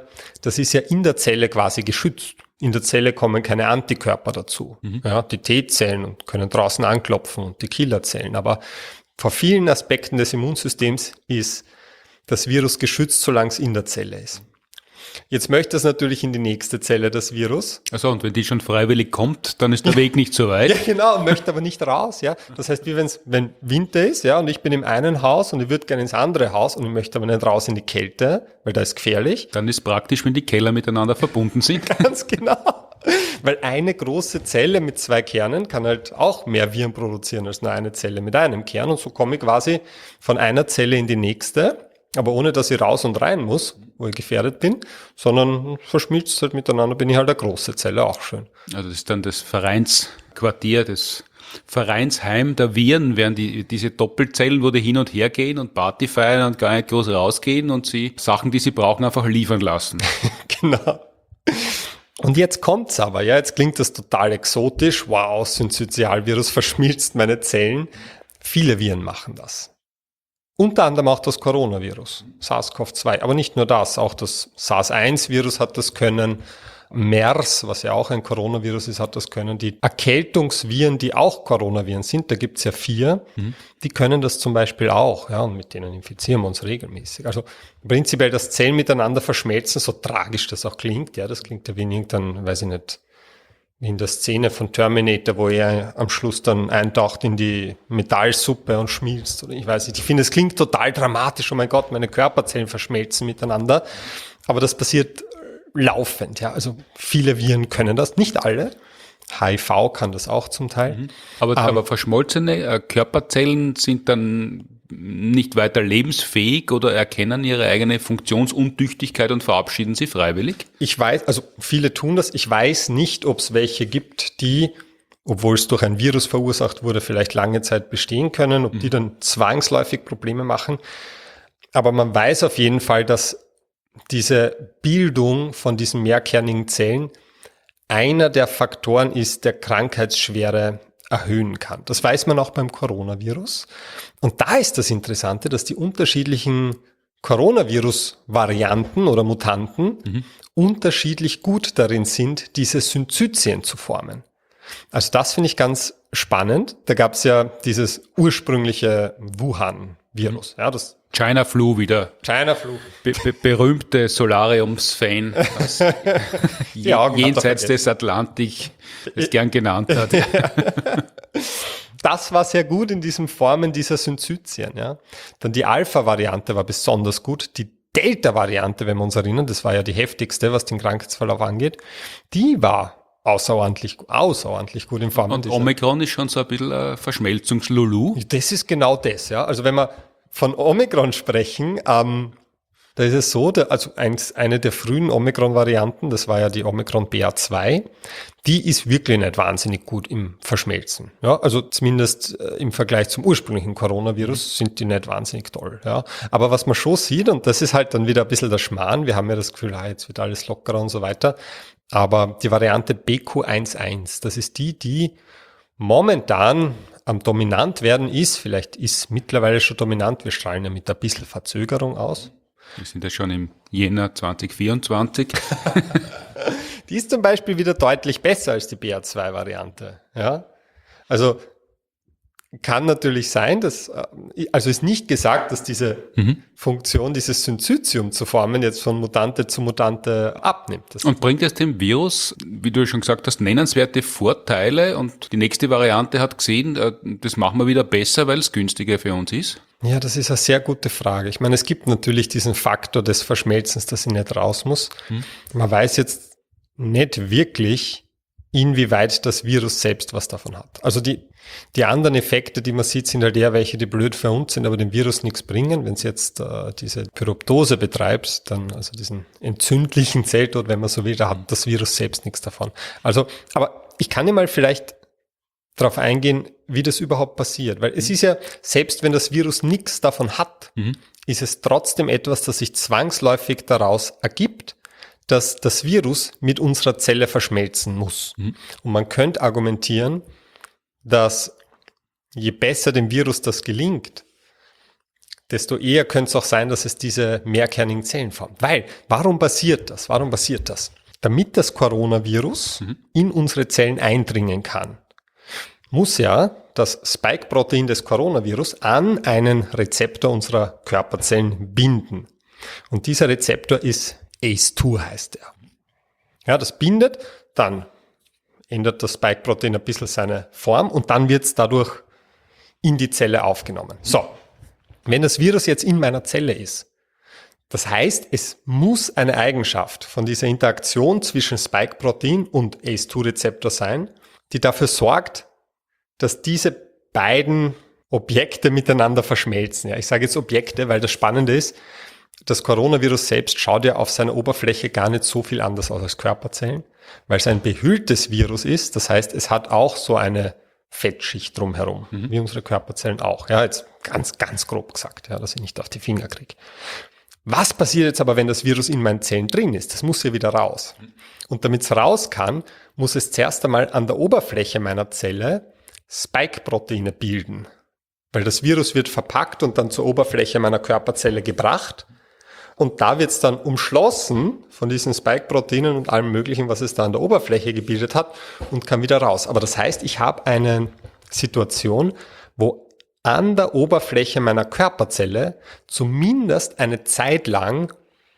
in der Zelle quasi geschützt. In der Zelle kommen keine Antikörper dazu. Ja, die T-Zellen können draußen anklopfen und die Killerzellen. Aber vor vielen Aspekten des Immunsystems ist das Virus geschützt, solange es in der Zelle ist. Jetzt möchte es natürlich in die nächste Zelle, das Virus. Also und wenn die schon freiwillig kommt, dann ist der Weg nicht so weit. Ja, genau, möchte aber nicht raus, ja. Das heißt, wie wenn Winter ist, ja, und ich bin im einen Haus und ich würde gerne ins andere Haus und ich möchte aber nicht raus in die Kälte, weil da ist gefährlich. Dann ist praktisch, wenn die Keller miteinander verbunden sind. Ganz genau. Weil eine große Zelle mit 2 Kernen kann halt auch mehr Viren produzieren als nur eine Zelle mit einem Kern. Und so komme ich quasi von einer Zelle in die nächste, aber ohne, dass ich raus und rein muss, wo ich gefährdet bin, sondern verschmilzt halt miteinander, bin ich halt eine große Zelle, auch schön. Also das ist dann das Vereinsquartier, das Vereinsheim der Viren, während diese Doppelzellen, wo die hin und her gehen und Party feiern und gar nicht groß rausgehen und sie Sachen, die sie brauchen, einfach liefern lassen. Genau. Und jetzt kommt's aber, ja, jetzt klingt das total exotisch. Wow, Syncytialvirus verschmilzt meine Zellen. Viele Viren machen das. Unter anderem auch das Coronavirus, SARS-CoV-2. Aber nicht nur das, auch das SARS-1-Virus hat das können. MERS, was ja auch ein Coronavirus ist, hat das können. Die Erkältungsviren, die auch Coronaviren sind, da gibt's ja 4, die können das zum Beispiel auch, ja, und mit denen infizieren wir uns regelmäßig. Also prinzipiell das Zellen miteinander verschmelzen, so tragisch das auch klingt, ja, das klingt ja wie in irgendein, weiß ich nicht, wie in der Szene von Terminator, wo er am Schluss dann eintaucht in die Metallsuppe und schmilzt, oder ich weiß nicht, ich finde, es klingt total dramatisch, oh mein Gott, meine Körperzellen verschmelzen miteinander, aber das passiert laufend, ja. Also viele Viren können das, nicht alle. HIV kann das auch zum Teil. Aber verschmolzene Körperzellen sind dann nicht weiter lebensfähig oder erkennen ihre eigene Funktionsuntüchtigkeit und verabschieden sie freiwillig? Ich weiß, also viele tun das. Ich weiß nicht, ob es welche gibt, die, obwohl es durch ein Virus verursacht wurde, vielleicht lange Zeit bestehen können, ob die dann zwangsläufig Probleme machen. Aber man weiß auf jeden Fall, dass diese Bildung von diesen mehrkernigen Zellen einer der Faktoren ist, der Krankheitsschwere erhöhen kann. Das weiß man auch beim Coronavirus. Und da ist das Interessante, dass die unterschiedlichen Coronavirus-Varianten oder Mutanten unterschiedlich gut darin sind, diese Syncytien zu formen. Also das finde ich ganz spannend. Da gab es ja dieses ursprüngliche Wuhan-Virus. Ja, das China Flu wieder. China Flu. Berühmte Solariums-Fan, jenseits des Atlantik es gern genannt hat. Das war sehr gut in diesem Formen dieser Syncytien. Ja. Dann die Alpha-Variante war besonders gut. Die Delta-Variante, wenn wir uns erinnern, das war ja die heftigste, was den Krankheitsverlauf angeht, die war außerordentlich gut in Formen. Und Omikron ist schon so ein bisschen Verschmelzungslulu. Das ist genau das, ja. Also wenn wir von Omikron sprechen, da ist es so, also eine der frühen Omikron-Varianten, das war ja die Omikron BA2, die ist wirklich nicht wahnsinnig gut im Verschmelzen. Ja, also zumindest im Vergleich zum ursprünglichen Coronavirus sind die nicht wahnsinnig toll. Ja, aber was man schon sieht, und das ist halt dann wieder ein bisschen der Schmarrn, wir haben ja das Gefühl, jetzt wird alles lockerer und so weiter, aber die Variante BQ11, das ist die momentan am dominant werden ist, vielleicht ist mittlerweile schon dominant, wir strahlen ja mit ein bisschen Verzögerung aus. Wir sind ja schon im Jänner 2024. Die ist zum Beispiel wieder deutlich besser als die BA2-Variante. Ja? Also kann natürlich sein, dass, also ist nicht gesagt, dass diese Funktion, dieses Syncytium zu formen, jetzt von Mutante zu Mutante abnimmt. Und bringt es dem Virus, wie du schon gesagt hast, nennenswerte Vorteile und die nächste Variante hat gesehen, das machen wir wieder besser, weil es günstiger für uns ist? Ja, das ist eine sehr gute Frage. Ich meine, es gibt natürlich diesen Faktor des Verschmelzens, dass ich nicht raus muss. Man weiß jetzt nicht wirklich, inwieweit das Virus selbst was davon hat. Also die anderen Effekte, die man sieht, sind halt eher welche, die blöd für uns sind, aber dem Virus nichts bringen. Wenn es jetzt diese Pyroptose betreibt, dann also diesen entzündlichen Zelltod, wenn man so will, da hat das Virus selbst nichts davon. Also, aber ich kann ja mal vielleicht darauf eingehen, wie das überhaupt passiert. Weil es ist ja, selbst wenn das Virus nichts davon hat, ist es trotzdem etwas, das sich zwangsläufig daraus ergibt, dass das Virus mit unserer Zelle verschmelzen muss. Und man könnte argumentieren, dass je besser dem Virus das gelingt, desto eher könnte es auch sein, dass es diese mehrkernigen Zellen formt. Weil, warum passiert das? Damit das Coronavirus in unsere Zellen eindringen kann, muss ja das Spike-Protein des Coronavirus an einen Rezeptor unserer Körperzellen binden. Und dieser Rezeptor ist ACE2 heißt er. Ja, das bindet, dann ändert das Spike-Protein ein bisschen seine Form und dann wird es dadurch in die Zelle aufgenommen. So, wenn das Virus jetzt in meiner Zelle ist, das heißt, es muss eine Eigenschaft von dieser Interaktion zwischen Spike-Protein und ACE2-Rezeptor sein, die dafür sorgt, dass diese beiden Objekte miteinander verschmelzen. Ja, ich sage jetzt Objekte, weil das Spannende ist, das Coronavirus selbst schaut ja auf seiner Oberfläche gar nicht so viel anders aus als Körperzellen, weil es ein behülltes Virus ist. Das heißt, es hat auch so eine Fettschicht drumherum, wie unsere Körperzellen auch. Ja, jetzt ganz grob gesagt, ja, dass ich nicht auf die Finger kriege. Was passiert jetzt aber, wenn das Virus in meinen Zellen drin ist? Das muss ja wieder raus. Und damit es raus kann, muss es zuerst einmal an der Oberfläche meiner Zelle Spike-Proteine bilden. Weil das Virus wird verpackt und dann zur Oberfläche meiner Körperzelle gebracht. Und da wird es dann umschlossen von diesen Spike-Proteinen und allem Möglichen, was es da an der Oberfläche gebildet hat und kann wieder raus. Aber das heißt, ich habe eine Situation, wo an der Oberfläche meiner Körperzelle zumindest eine Zeit lang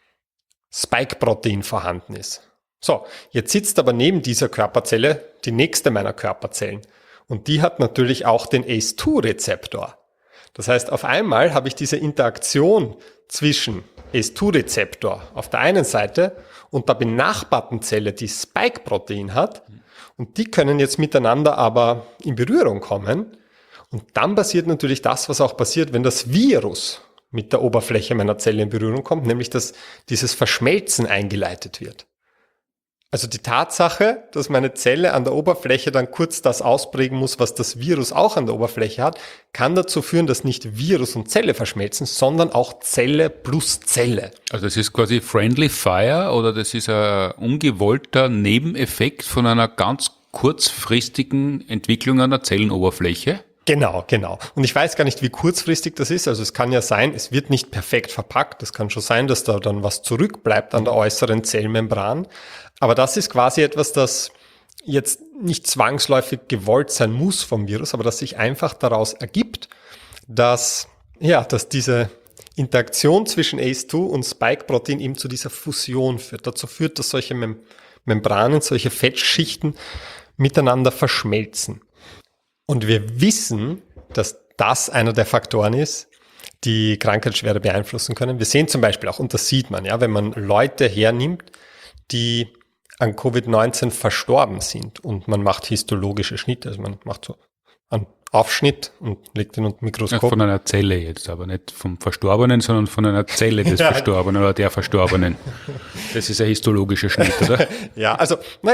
Spike-Protein vorhanden ist. So, jetzt sitzt aber neben dieser Körperzelle die nächste meiner Körperzellen. Und die hat natürlich auch den ACE2-Rezeptor. Das heißt, auf einmal habe ich diese Interaktion zwischen ACE2-Rezeptor auf der einen Seite und der benachbarten Zelle, die Spike-Protein hat. Und die können jetzt miteinander aber in Berührung kommen. Und dann passiert natürlich das, was auch passiert, wenn das Virus mit der Oberfläche meiner Zelle in Berührung kommt, nämlich dass dieses Verschmelzen eingeleitet wird. Also die Tatsache, dass meine Zelle an der Oberfläche dann kurz das ausprägen muss, was das Virus auch an der Oberfläche hat, kann dazu führen, dass nicht Virus und Zelle verschmelzen, sondern auch Zelle plus Zelle. Also das ist quasi Friendly Fire oder das ist ein ungewollter Nebeneffekt von einer ganz kurzfristigen Entwicklung an der Zellenoberfläche? Genau. Und ich weiß gar nicht, wie kurzfristig das ist. Also es kann ja sein, es wird nicht perfekt verpackt. Es kann schon sein, dass da dann was zurückbleibt an der äußeren Zellmembran. Aber das ist quasi etwas, das jetzt nicht zwangsläufig gewollt sein muss vom Virus, aber das sich einfach daraus ergibt, dass diese Interaktion zwischen ACE2 und Spike-Protein eben zu dieser Fusion führt. Dazu führt, dass solche Membranen, solche Fettschichten miteinander verschmelzen. Und wir wissen, dass das einer der Faktoren ist, die Krankheitsschwere beeinflussen können. Wir sehen zum Beispiel auch, und das sieht man, ja, wenn man Leute hernimmt, die an Covid-19 verstorben sind und man macht histologische Schnitte, also man macht so einen Aufschnitt und legt den unter Mikroskop. Ja, von einer Zelle jetzt, aber nicht vom Verstorbenen, sondern von einer Zelle des Verstorbenen oder der Verstorbenen. Das ist ein histologischer Schnitt, oder? Ja, also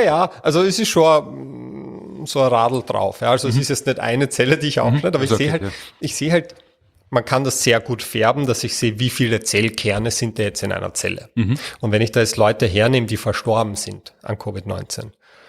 es ist schon so ein Radl drauf. Ja. Also es ist jetzt nicht eine Zelle, die ich aufschneide, aber ich sehe halt, man kann das sehr gut färben, dass ich sehe, wie viele Zellkerne sind da jetzt in einer Zelle. Und wenn ich da jetzt Leute hernehme, die verstorben sind an Covid-19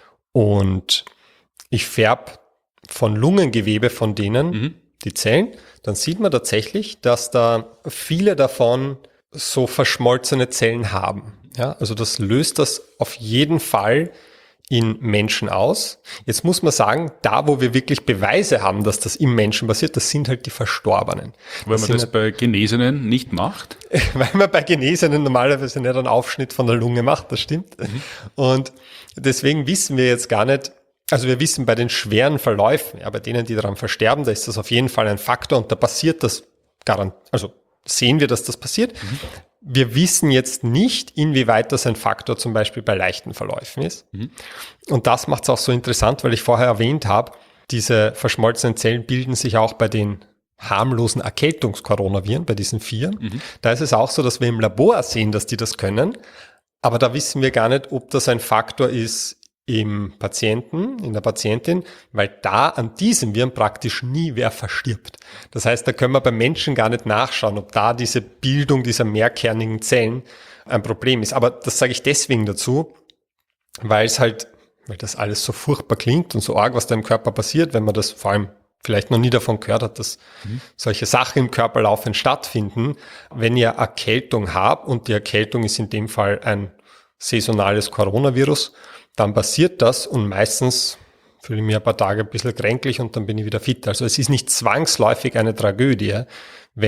und ich färbe von Lungengewebe von denen die Zellen, dann sieht man tatsächlich, dass da viele davon so verschmolzene Zellen haben. Ja, also das löst das auf jeden Fall in Menschen aus. Jetzt muss man sagen, da wo wir wirklich Beweise haben, dass das im Menschen passiert, das sind halt die Verstorbenen. Weil man das bei Genesenen nicht macht? Weil man bei Genesenen normalerweise nicht einen Aufschnitt von der Lunge macht, das stimmt. Und deswegen wissen wir jetzt gar nicht, also wir wissen bei den schweren Verläufen, ja, bei denen, die daran versterben, da ist das auf jeden Fall ein Faktor und da passiert das also sehen wir, dass das passiert. Wir wissen jetzt nicht, inwieweit das ein Faktor zum Beispiel bei leichten Verläufen ist. Und das macht es auch so interessant, weil ich vorher erwähnt habe, diese verschmolzenen Zellen bilden sich auch bei den harmlosen Erkältungskoronaviren, bei diesen 4. Da ist es auch so, dass wir im Labor sehen, dass die das können. Aber da wissen wir gar nicht, ob das ein Faktor ist im Patienten, in der Patientin, weil da an diesem Viren praktisch nie wer verstirbt. Das heißt, da können wir beim Menschen gar nicht nachschauen, ob da diese Bildung dieser mehrkernigen Zellen ein Problem ist. Aber das sage ich deswegen dazu, weil das alles so furchtbar klingt und so arg, was da im Körper passiert, wenn man das vor allem vielleicht noch nie davon gehört hat, dass solche Sachen im Körper laufend stattfinden. Wenn ihr Erkältung habt und die Erkältung ist in dem Fall ein saisonales Coronavirus, dann passiert das und meistens fühle ich mich ein paar Tage ein bisschen kränklich und dann bin ich wieder fit. Also es ist nicht zwangsläufig eine Tragödie, wenn es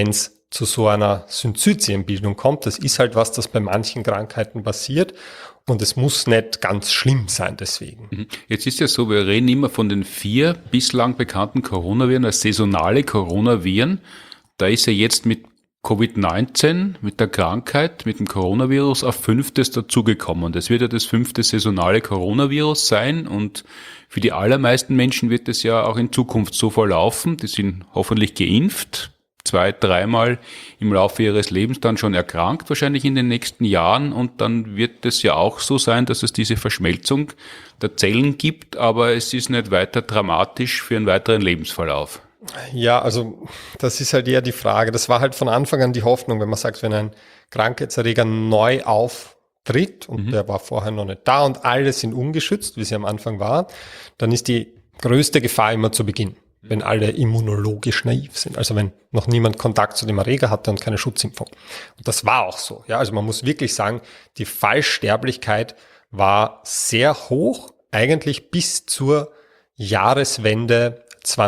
zu so einer Synzytienbildung kommt. Das ist halt was, das bei manchen Krankheiten passiert und es muss nicht ganz schlimm sein deswegen. Jetzt ist ja so, wir reden immer von den 4 bislang bekannten Coronaviren als saisonale Coronaviren. Da ist ja jetzt mit Covid-19, mit der Krankheit, mit dem Coronavirus ein 5. dazugekommen. Das wird ja das 5. saisonale Coronavirus sein und für die allermeisten Menschen wird es ja auch in Zukunft so verlaufen. Die sind hoffentlich geimpft, 2-3 Mal im Laufe ihres Lebens dann schon erkrankt, wahrscheinlich in den nächsten Jahren. Und dann wird es ja auch so sein, dass es diese Verschmelzung der Zellen gibt, aber es ist nicht weiter dramatisch für einen weiteren Lebensverlauf. Ja, also das ist halt eher die Frage. Das war halt von Anfang an die Hoffnung, wenn man sagt, wenn ein Krankheitserreger neu auftritt und der war vorher noch nicht da und alle sind ungeschützt, wie sie am Anfang war, dann ist die größte Gefahr immer zu Beginn, wenn alle immunologisch naiv sind. Also wenn noch niemand Kontakt zu dem Erreger hatte und keine Schutzimpfung. Und das war auch so. Ja, also man muss wirklich sagen, die Fallsterblichkeit war sehr hoch, eigentlich bis zur Jahreswende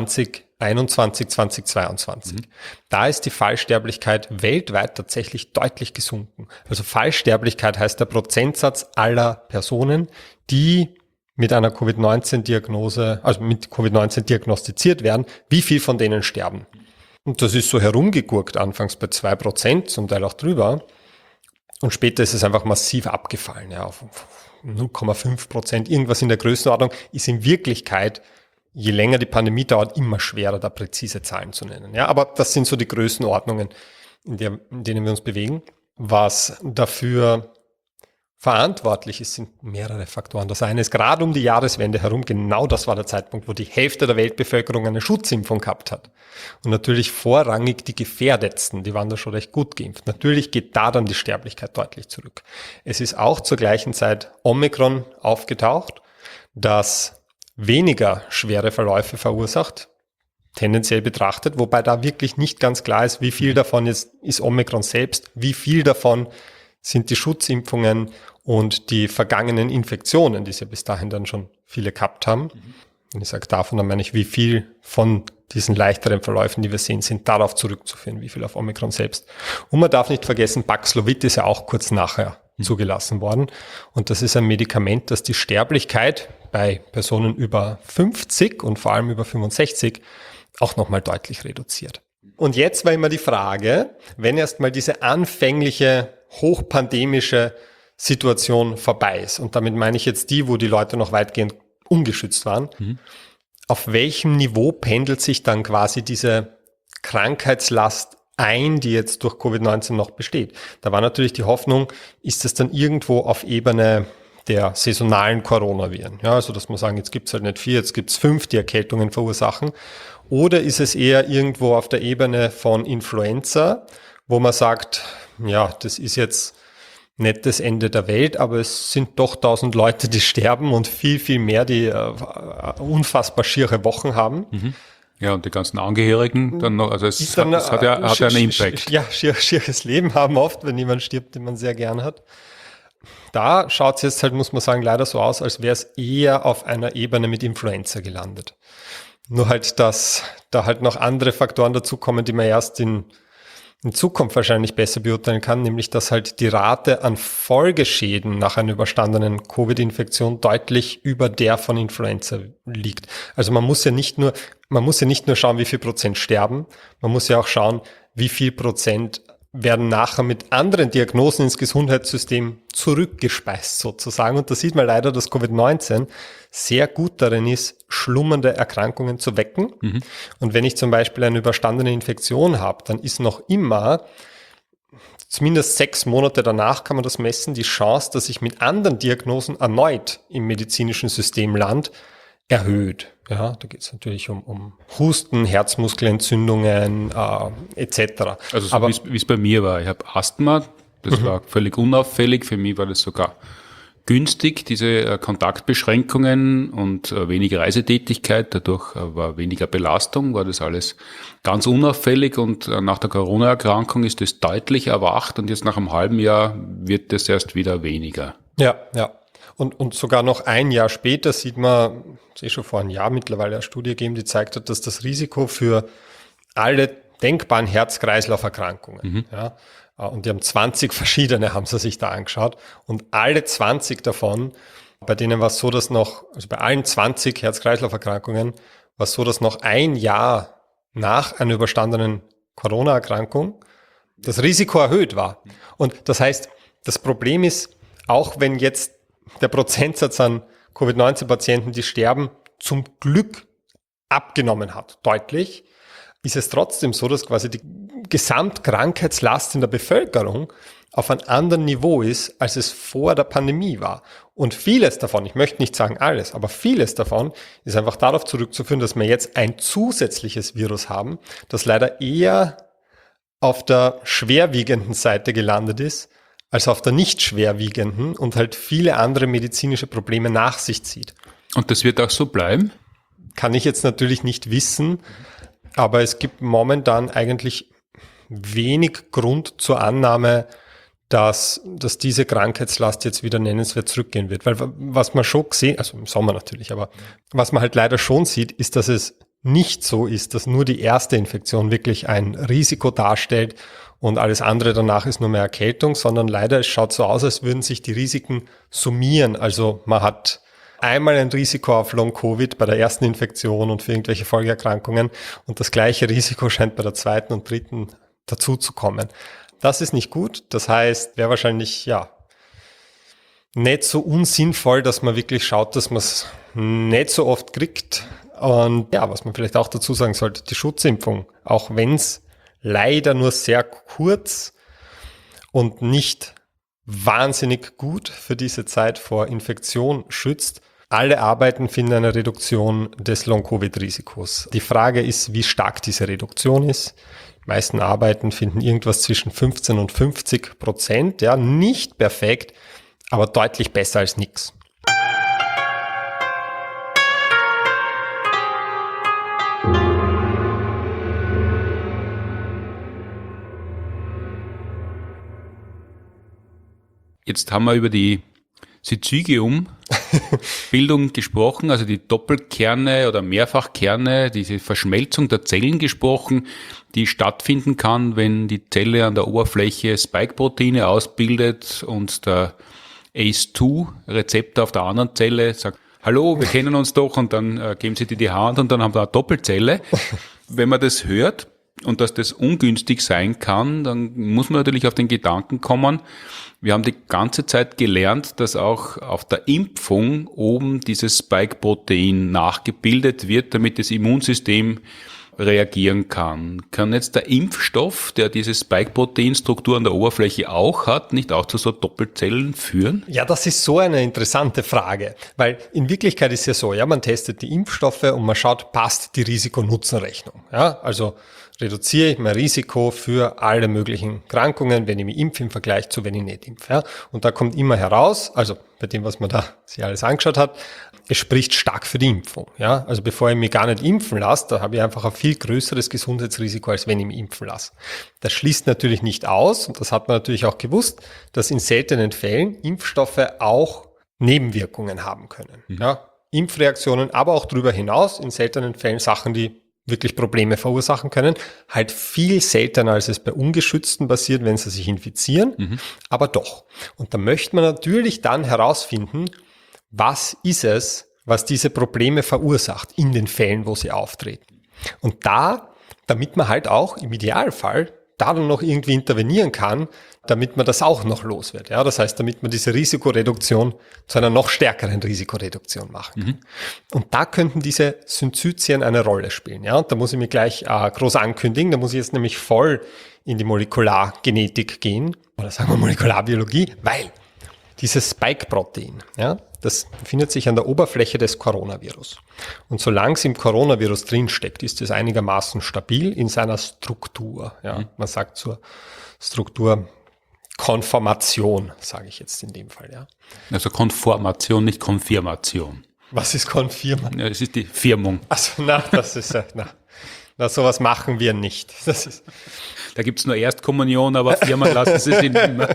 2021, 2022. Da ist die Fallsterblichkeit weltweit tatsächlich deutlich gesunken. Also Fallsterblichkeit heißt der Prozentsatz aller Personen, die mit einer Covid-19-Diagnose, also mit Covid-19 diagnostiziert werden, wie viel von denen sterben. Und das ist so herumgegurkt, anfangs bei 2%, zum Teil auch drüber. Und später ist es einfach massiv abgefallen, ja, auf 0,5%. Irgendwas in der Größenordnung ist in Wirklichkeit, je länger die Pandemie dauert, immer schwerer, da präzise Zahlen zu nennen. Ja, aber das sind so die Größenordnungen, in denen wir uns bewegen. Was dafür verantwortlich ist, sind mehrere Faktoren. Das eine ist gerade um die Jahreswende herum, genau das war der Zeitpunkt, wo die Hälfte der Weltbevölkerung eine Schutzimpfung gehabt hat. Und natürlich vorrangig die Gefährdetsten, die waren da schon recht gut geimpft. Natürlich geht da dann die Sterblichkeit deutlich zurück. Es ist auch zur gleichen Zeit Omikron aufgetaucht, das weniger schwere Verläufe verursacht, tendenziell betrachtet, wobei da wirklich nicht ganz klar ist, wie viel davon ist Omikron selbst, wie viel davon sind die Schutzimpfungen und die vergangenen Infektionen, die sie bis dahin dann schon viele gehabt haben. Und ich sage davon, dann meine ich, wie viel von diesen leichteren Verläufen, die wir sehen, sind darauf zurückzuführen, wie viel auf Omikron selbst. Und man darf nicht vergessen, Paxlovid ist ja auch kurz nachher zugelassen worden. Und das ist ein Medikament, das die Sterblichkeit bei Personen über 50 und vor allem über 65 auch nochmal deutlich reduziert. Und jetzt war immer die Frage, wenn erstmal diese anfängliche hochpandemische Situation vorbei ist, und damit meine ich jetzt die, wo die Leute noch weitgehend ungeschützt waren, auf welchem Niveau pendelt sich dann quasi diese Krankheitslast ein, die jetzt durch Covid-19 noch besteht? Da war natürlich die Hoffnung, ist es dann irgendwo auf Ebene der saisonalen Coronaviren? Ja, also dass man sagen, jetzt gibt's halt nicht 4, jetzt gibt's 5, die Erkältungen verursachen. Oder ist es eher irgendwo auf der Ebene von Influenza, wo man sagt, ja, das ist jetzt nicht das Ende der Welt, aber es sind doch 1000 Leute, die sterben und viel, viel mehr, die unfassbar schiere Wochen haben. Ja, und die ganzen Angehörigen dann noch, also es hat ja einen Impact. Ja, schieres Leben haben oft, wenn jemand stirbt, den man sehr gern hat. Da schaut es jetzt halt, muss man sagen, leider so aus, als wäre es eher auf einer Ebene mit Influenza gelandet. Nur halt, dass da halt noch andere Faktoren dazukommen, die man erst in Zukunft wahrscheinlich besser beurteilen kann, nämlich dass halt die Rate an Folgeschäden nach einer überstandenen Covid-Infektion deutlich über der von Influenza liegt. Also man muss ja nicht nur schauen, wie viel Prozent sterben, man muss ja auch schauen, wie viel Prozent werden nachher mit anderen Diagnosen ins Gesundheitssystem zurückgespeist sozusagen. Und da sieht man leider, dass Covid-19 sehr gut darin ist, schlummernde Erkrankungen zu wecken. Und wenn ich zum Beispiel eine überstandene Infektion habe, dann ist noch immer, zumindest 6 Monate danach kann man das messen, die Chance, dass ich mit anderen Diagnosen erneut im medizinischen System lande, erhöht. Ja, da geht es natürlich um Husten, Herzmuskelentzündungen etc. Also so wie es bei mir war. Ich habe Asthma, das war völlig unauffällig. Für mich war das sogar günstig, diese Kontaktbeschränkungen und weniger Reisetätigkeit. Dadurch war weniger Belastung, war das alles ganz unauffällig. Und nach der Corona-Erkrankung ist das deutlich erwacht und jetzt nach einem halben Jahr wird das erst wieder weniger. Ja. Und sogar noch ein Jahr später sieht man, schon vor einem Jahr mittlerweile eine Studie gegeben, die zeigt hat, dass das Risiko für alle denkbaren Herz-Kreislauf-Erkrankungen. Ja. Und die haben 20 verschiedene, haben sie sich da angeschaut. Und alle 20 davon, bei denen war es so, dass also bei allen 20 Herz-Kreislauf-Erkrankungen war es so, dass noch ein Jahr nach einer überstandenen Corona-Erkrankung das Risiko erhöht war. Und das heißt, das Problem ist, auch wenn jetzt der Prozentsatz an Covid-19-Patienten, die sterben, zum Glück abgenommen hat, deutlich, ist es trotzdem so, dass quasi die Gesamtkrankheitslast in der Bevölkerung auf einem anderen Niveau ist, als es vor der Pandemie war. Und vieles davon, ich möchte nicht sagen alles, aber vieles davon ist einfach darauf zurückzuführen, dass wir jetzt ein zusätzliches Virus haben, das leider eher auf der schwerwiegenden Seite gelandet ist, als auf der nicht schwerwiegenden und halt viele andere medizinische Probleme nach sich zieht. Und das wird auch so bleiben? Kann ich jetzt natürlich nicht wissen, aber es gibt momentan eigentlich wenig Grund zur Annahme, dass diese Krankheitslast jetzt wieder nennenswert zurückgehen wird. Weil was man schon gesehen, also im Sommer natürlich, aber was man halt leider schon sieht, ist, dass es nicht so ist, dass nur die erste Infektion wirklich ein Risiko darstellt und alles andere danach ist nur mehr Erkältung, sondern leider es schaut so aus, als würden sich die Risiken summieren. Also man hat einmal ein Risiko auf Long-Covid bei der ersten Infektion und für irgendwelche Folgeerkrankungen und das gleiche Risiko scheint bei der zweiten und dritten dazu zu kommen. Das ist nicht gut. Das heißt, wäre wahrscheinlich nicht so unsinnvoll, dass man wirklich schaut, dass man es nicht so oft kriegt. Und ja, was man vielleicht auch dazu sagen sollte, die Schutzimpfung, auch wenn es leider nur sehr kurz und nicht wahnsinnig gut für diese Zeit vor Infektion schützt. Alle Arbeiten finden eine Reduktion des Long-Covid-Risikos. Die Frage ist, wie stark diese Reduktion ist. Die meisten Arbeiten finden irgendwas zwischen 15 und 50%. Ja, nicht perfekt, aber deutlich besser als nichts. Jetzt haben wir über die Syzygium-Bildung gesprochen, also die Doppelkerne oder Mehrfachkerne, diese Verschmelzung der Zellen gesprochen, die stattfinden kann, wenn die Zelle an der Oberfläche Spike-Proteine ausbildet und der ACE2-Rezeptor auf der anderen Zelle sagt, hallo, wir kennen uns doch, und dann geben sie dir die Hand und dann haben wir eine Doppelzelle. Wenn man das hört und dass das ungünstig sein kann, dann muss man natürlich auf den Gedanken kommen, wir haben die ganze Zeit gelernt, dass auch auf der Impfung oben dieses Spike-Protein nachgebildet wird, damit das Immunsystem reagieren kann. Kann jetzt der Impfstoff, der diese Spike-Protein-Struktur an der Oberfläche auch hat, nicht auch zu so Doppelzellen führen? Ja, das ist so eine interessante Frage, weil in Wirklichkeit ist ja so, ja, man testet die Impfstoffe und man schaut, passt die Risiko-Nutzen-Rechnung. Ja, also reduziere ich mein Risiko für alle möglichen Krankungen, wenn ich mich impfe im Vergleich zu, wenn ich nicht impfe. Ja. Und da kommt immer heraus, also bei dem, was man da sich alles angeschaut hat, es spricht stark für die Impfung. Ja. Also bevor ich mich gar nicht impfen lasse, da habe ich einfach ein viel größeres Gesundheitsrisiko, als wenn ich mich impfen lasse. Das schließt natürlich nicht aus, und das hat man natürlich auch gewusst, dass in seltenen Fällen Impfstoffe auch Nebenwirkungen haben können. Ja. Impfreaktionen, aber auch darüber hinaus in seltenen Fällen Sachen, die wirklich Probleme verursachen können. Halt viel seltener, als es bei Ungeschützten passiert, wenn sie sich infizieren, aber doch. Und da möchte man natürlich dann herausfinden, was ist es, was diese Probleme verursacht in den Fällen, wo sie auftreten. Und damit man halt auch im Idealfall da dann noch irgendwie intervenieren kann, damit man das auch noch los wird. Ja, das heißt, damit man diese Risikoreduktion zu einer noch stärkeren Risikoreduktion machen kann. Und da könnten diese Synzytien eine Rolle spielen. Ja, und da muss ich mir gleich groß ankündigen. Da muss ich jetzt nämlich voll in die Molekulargenetik gehen, oder sagen wir Molekularbiologie, weil dieses Spike-Protein, ja, das befindet sich an der Oberfläche des Coronavirus. Und solange es im Coronavirus drinsteckt, ist es einigermaßen stabil in seiner Struktur. Ja. Man sagt zur Struktur Konformation, sage ich jetzt in dem Fall. Ja. Also Konformation, nicht Konfirmation. Was ist Konfirmation? Ja, das ist die Firmung. Also das ist sowas machen wir nicht. Da gibt's nur Erstkommunion, aber Firmen lassen sie sich immer.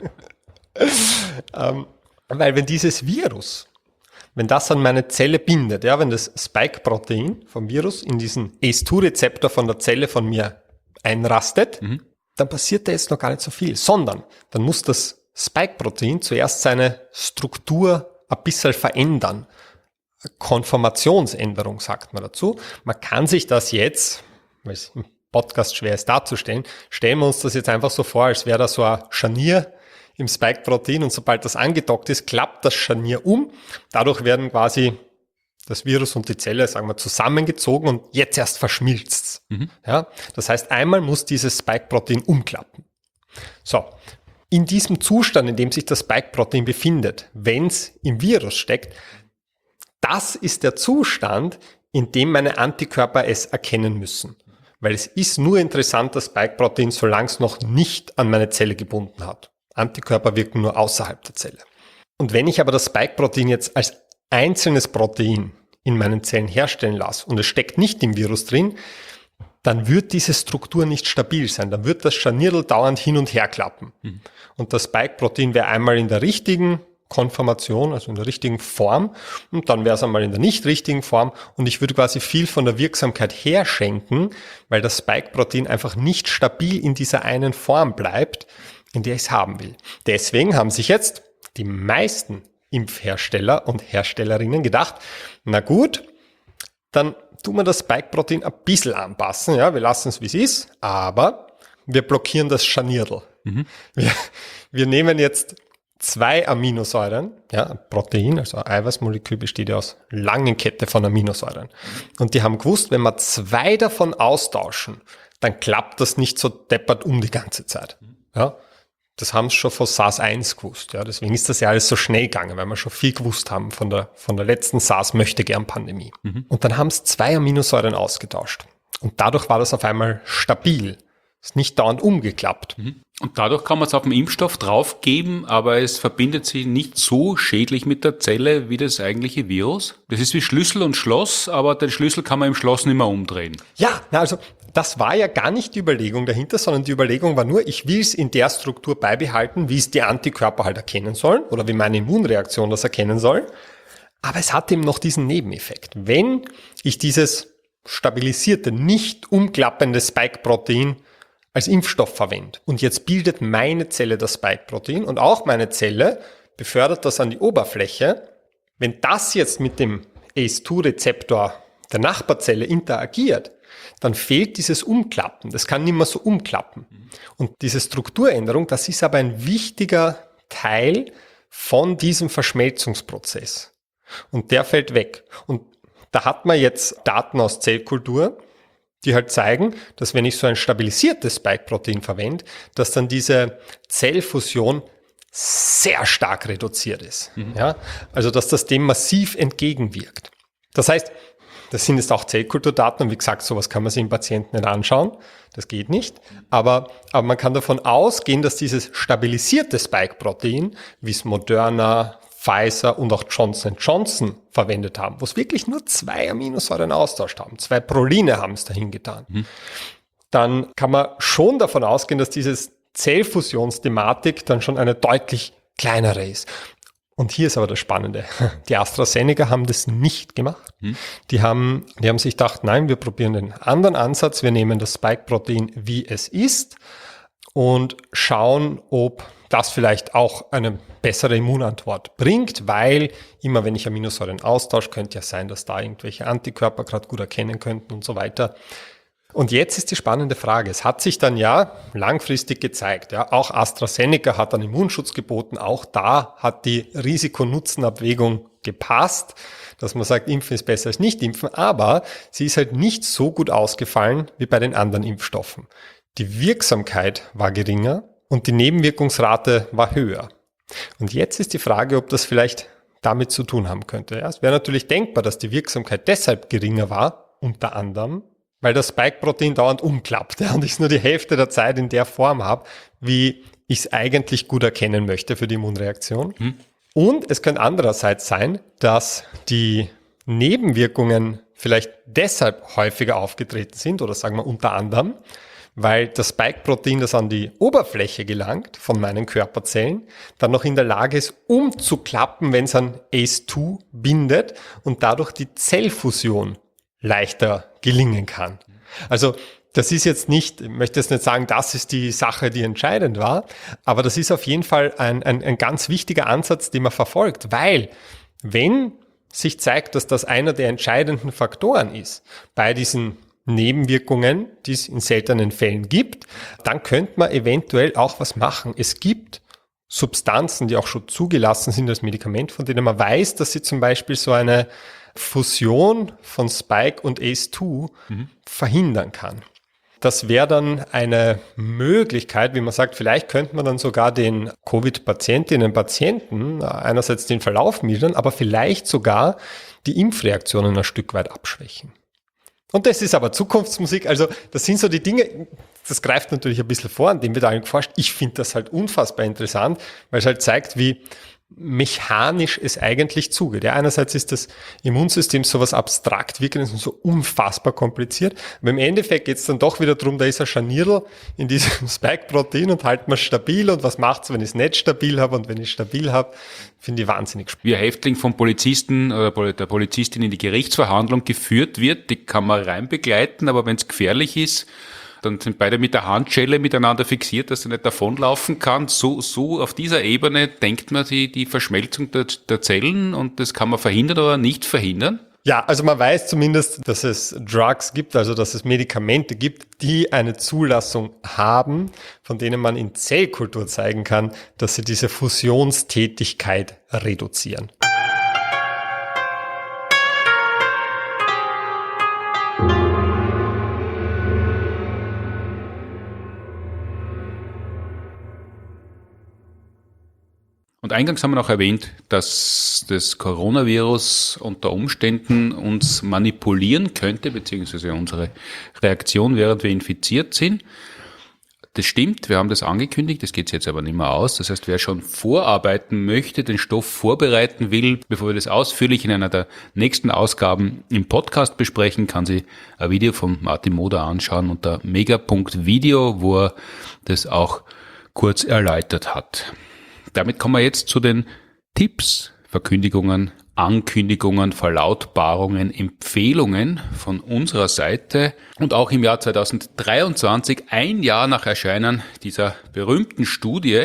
Weil wenn dieses Virus, wenn das an meine Zelle bindet, ja, wenn das Spike-Protein vom Virus in diesen ACE2-Rezeptor von der Zelle von mir einrastet, dann passiert da jetzt noch gar nicht so viel, sondern dann muss das Spike-Protein zuerst seine Struktur ein bisschen verändern. Konformationsänderung sagt man dazu. Man kann sich das jetzt, weil es im Podcast schwer ist darzustellen, stellen wir uns das jetzt einfach so vor, als wäre da so ein Scharnier im Spike-Protein und sobald das angedockt ist, klappt das Scharnier um. Dadurch werden quasi das Virus und die Zelle, sagen wir, zusammengezogen und jetzt erst verschmilzt. Ja, das heißt, einmal muss dieses Spike-Protein umklappen. So, in diesem Zustand, in dem sich das Spike-Protein befindet, wenn es im Virus steckt, das ist der Zustand, in dem meine Antikörper es erkennen müssen. Weil es ist nur interessant, das Spike-Protein, solange es noch nicht an meine Zelle gebunden hat. Antikörper wirken nur außerhalb der Zelle. Und wenn ich aber das Spike-Protein jetzt als einzelnes Protein in meinen Zellen herstellen lasse und es steckt nicht im Virus drin, dann wird diese Struktur nicht stabil sein. Dann wird das Scharnierl dauernd hin und her klappen. Und das Spike-Protein wäre einmal in der richtigen Konformation, also in der richtigen Form, und dann wäre es einmal in der nicht richtigen Form und ich würde quasi viel von der Wirksamkeit herschenken, weil das Spike-Protein einfach nicht stabil in dieser einen Form bleibt, in der ich es haben will. Deswegen haben sich jetzt die meisten Impfhersteller und Herstellerinnen gedacht, na gut, dann tun wir das Spike-Protein ein bisschen anpassen, ja, wir lassen es wie es ist, aber wir blockieren das Scharnierl. Wir nehmen jetzt 2 Aminosäuren, ja, ein Protein, also ein Eiweißmolekül besteht ja aus langen Kette von Aminosäuren. Und die haben gewusst, wenn wir 2 davon austauschen, dann klappt das nicht so deppert die ganze Zeit. Ja, das haben sie schon von SARS-1 gewusst. Ja, deswegen ist das ja alles so schnell gegangen, weil wir schon viel gewusst haben von der letzten SARS-Möchtegern-Pandemie. Und dann haben sie 2 Aminosäuren ausgetauscht. Und dadurch war das auf einmal stabil. Ist nicht dauernd umgeklappt. Und dadurch kann man es auf den Impfstoff draufgeben, aber es verbindet sich nicht so schädlich mit der Zelle wie das eigentliche Virus. Das ist wie Schlüssel und Schloss, aber den Schlüssel kann man im Schloss nicht mehr umdrehen. Ja, also das war ja gar nicht die Überlegung dahinter, sondern die Überlegung war nur, ich will es in der Struktur beibehalten, wie es die Antikörper halt erkennen sollen oder wie meine Immunreaktion das erkennen soll. Aber es hat eben noch diesen Nebeneffekt. Wenn ich dieses stabilisierte, nicht umklappende Spike-Protein als Impfstoff verwende und jetzt bildet meine Zelle das Spike-Protein und auch meine Zelle befördert das an die Oberfläche. Wenn das jetzt mit dem ACE2-Rezeptor der Nachbarzelle interagiert, dann fehlt dieses Umklappen. Das kann nicht mehr so umklappen. Und diese Strukturänderung, das ist aber ein wichtiger Teil von diesem Verschmelzungsprozess. Und der fällt weg. Und da hat man jetzt Daten aus Zellkultur, die halt zeigen, dass wenn ich so ein stabilisiertes Spike-Protein verwende, dass dann diese Zellfusion sehr stark reduziert ist. Ja? Also dass das dem massiv entgegenwirkt. Das heißt, das sind jetzt auch Zellkulturdaten und wie gesagt, sowas kann man sich im Patienten nicht anschauen. Das geht nicht. Aber man kann davon ausgehen, dass dieses stabilisierte Spike-Protein, wie es Moderna, Pfizer und auch Johnson & Johnson verwendet haben, wo es wirklich nur 2 Aminosäuren austauscht haben, 2 Proline haben es dahin getan, dann kann man schon davon ausgehen, dass dieses Zellfusionsthematik dann schon eine deutlich kleinere ist. Und hier ist aber das Spannende. Die AstraZeneca haben das nicht gemacht. Die haben sich gedacht, nein, wir probieren den anderen Ansatz. Wir nehmen das Spike-Protein, wie es ist und schauen, ob das vielleicht auch eine bessere Immunantwort bringt, weil immer wenn ich Aminosäuren austausche, könnte ja sein, dass da irgendwelche Antikörper gerade gut erkennen könnten und so weiter. Und jetzt ist die spannende Frage. Es hat sich dann ja langfristig gezeigt, ja, auch AstraZeneca hat einen Immunschutz geboten, auch da hat die Risiko-Nutzen-Abwägung gepasst, dass man sagt, impfen ist besser als nicht impfen, aber sie ist halt nicht so gut ausgefallen wie bei den anderen Impfstoffen. Die Wirksamkeit war geringer und die Nebenwirkungsrate war höher. Und jetzt ist die Frage, ob das vielleicht damit zu tun haben könnte. Ja, es wäre natürlich denkbar, dass die Wirksamkeit deshalb geringer war, unter anderem, weil das Spike-Protein dauernd umklappt, ja, und ich es nur die Hälfte der Zeit in der Form habe, wie ich es eigentlich gut erkennen möchte für die Immunreaktion. Und es könnte andererseits sein, dass die Nebenwirkungen vielleicht deshalb häufiger aufgetreten sind, oder sagen wir unter anderem, weil das Spike-Protein, das an die Oberfläche gelangt von meinen Körperzellen, dann noch in der Lage ist, umzuklappen, wenn es an ACE2 bindet und dadurch die Zellfusion leichter gelingen kann. Also das ist jetzt nicht, ich möchte jetzt nicht sagen, das ist die Sache, die entscheidend war, aber das ist auf jeden Fall ein ganz wichtiger Ansatz, den man verfolgt, weil wenn sich zeigt, dass das einer der entscheidenden Faktoren ist bei diesen Nebenwirkungen, die es in seltenen Fällen gibt, dann könnte man eventuell auch was machen. Es gibt Substanzen, die auch schon zugelassen sind als Medikament, von denen man weiß, dass sie zum Beispiel so eine Fusion von Spike und ACE2 verhindern kann. Das wäre dann eine Möglichkeit, wie man sagt, vielleicht könnte man dann sogar den Covid-Patientinnen und Patienten einerseits den Verlauf mildern, aber vielleicht sogar die Impfreaktionen ein Stück weit abschwächen. Und das ist aber Zukunftsmusik, also das sind so die Dinge, das greift natürlich ein bisschen vor, an dem wird allen geforscht. Ich finde das halt unfassbar interessant, weil es halt zeigt, wie mechanisch es eigentlich zugeht. Ja, einerseits ist das Immunsystem sowas abstrakt wirkendes und so unfassbar kompliziert, aber im Endeffekt geht es dann doch wieder darum, da ist ein Scharnierl in diesem Spike-Protein und halten wir stabil und was macht's, wenn ich es nicht stabil habe und wenn ich es stabil habe, finde ich wahnsinnig spannend. Wie ein Häftling vom Polizisten oder der Polizistin in die Gerichtsverhandlung geführt wird, die kann man rein begleiten, aber wenn es gefährlich ist, dann sind beide mit der Handschelle miteinander fixiert, dass er nicht davonlaufen kann. So auf dieser Ebene denkt man die Verschmelzung der Zellen und das kann man verhindern oder nicht verhindern? Ja, also man weiß zumindest, dass es Drugs gibt, also dass es Medikamente gibt, die eine Zulassung haben, von denen man in Zellkultur zeigen kann, dass sie diese Fusionstätigkeit reduzieren. Und eingangs haben wir noch erwähnt, dass das Coronavirus unter Umständen uns manipulieren könnte, beziehungsweise unsere Reaktion, während wir infiziert sind. Das stimmt, wir haben das angekündigt, das geht jetzt aber nicht mehr aus. Das heißt, wer schon vorarbeiten möchte, den Stoff vorbereiten will, bevor wir das ausführlich in einer der nächsten Ausgaben im Podcast besprechen, kann sich ein Video von Martin Moder anschauen unter mega.video, wo er das auch kurz erläutert hat. Damit kommen wir jetzt zu den Tipps, Verkündigungen, Ankündigungen, Verlautbarungen, Empfehlungen von unserer Seite. Und auch im Jahr 2023, ein Jahr nach Erscheinen dieser berühmten Studie,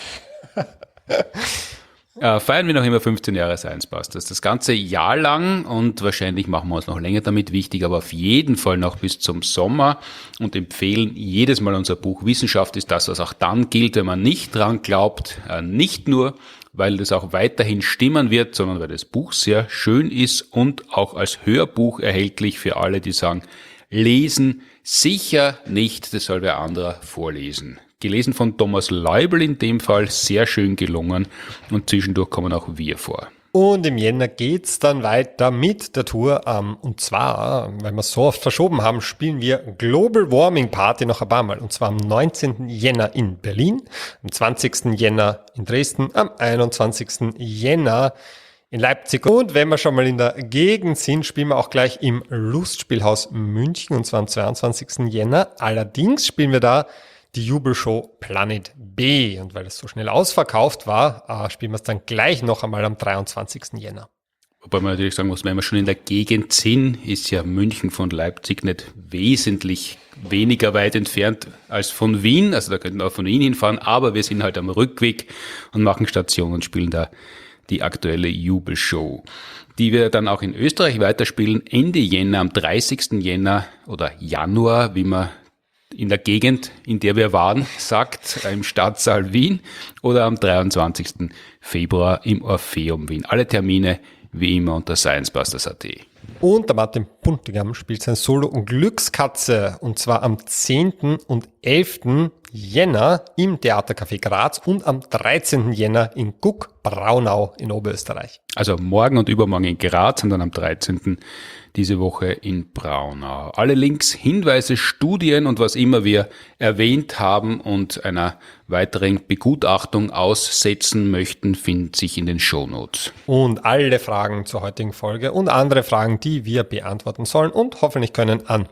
feiern wir noch immer 15 Jahre Science Busters. Das ganze Jahr lang und wahrscheinlich machen wir uns noch länger damit wichtig, aber auf jeden Fall noch bis zum Sommer und empfehlen jedes Mal unser Buch Wissenschaft ist das, was auch dann gilt, wenn man nicht dran glaubt. Nicht nur, weil das auch weiterhin stimmen wird, sondern weil das Buch sehr schön ist und auch als Hörbuch erhältlich für alle, die sagen, lesen sicher nicht, das soll wer anderer vorlesen. Gelesen von Thomas Leubel in dem Fall, sehr schön gelungen und zwischendurch kommen auch wir vor. Und im Jänner geht's dann weiter mit der Tour. Und zwar, weil wir es so oft verschoben haben, spielen wir Global Warming Party noch ein paar Mal. Und zwar am 19. Jänner in Berlin, am 20. Jänner in Dresden, am 21. Jänner in Leipzig. Und wenn wir schon mal in der Gegend sind, spielen wir auch gleich im Lustspielhaus München und zwar am 22. Jänner. Allerdings spielen wir da die Jubelshow Planet B. Und weil es so schnell ausverkauft war, spielen wir es dann gleich noch einmal am 23. Jänner. Wobei man natürlich sagen muss, wenn wir schon in der Gegend sind, ist ja München von Leipzig nicht wesentlich weniger weit entfernt als von Wien. Also da könnten wir auch von Wien hinfahren, aber wir sind halt am Rückweg und machen Station und spielen da die aktuelle Jubelshow, die wir dann auch in Österreich weiterspielen. Ende Jänner, am 30. Jänner oder Januar, wie man in der Gegend, in der wir waren, sagt, im Stadtsaal Wien oder am 23. Februar im Orpheum Wien. Alle Termine wie immer unter sciencebusters.at. Und der Martin Puntigam spielt sein Solo Glückskatze und zwar am 10. und 11. Jänner im Theatercafé Graz und am 13. Jänner in Guck, Braunau in Oberösterreich. Also morgen und übermorgen in Graz und dann am 13. diese Woche in Braunau. Alle Links, Hinweise, Studien und was immer wir erwähnt haben und einer weiteren Begutachtung aussetzen möchten, finden sich in den Shownotes. Und alle Fragen zur heutigen Folge und andere Fragen, die wir beantworten sollen und hoffentlich können, an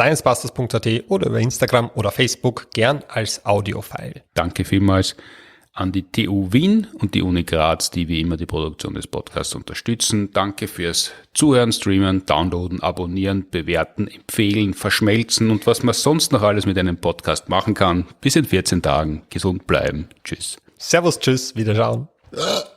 podcast@sciencebusters.at oder über Instagram oder Facebook gern als Audiofile. Danke vielmals an die TU Wien und die Uni Graz, die wie immer die Produktion des Podcasts unterstützen. Danke fürs Zuhören, Streamen, Downloaden, Abonnieren, Bewerten, Empfehlen, Verschmelzen und was man sonst noch alles mit einem Podcast machen kann. Bis in 14 Tagen. Gesund bleiben. Tschüss. Servus, tschüss, wiederschauen.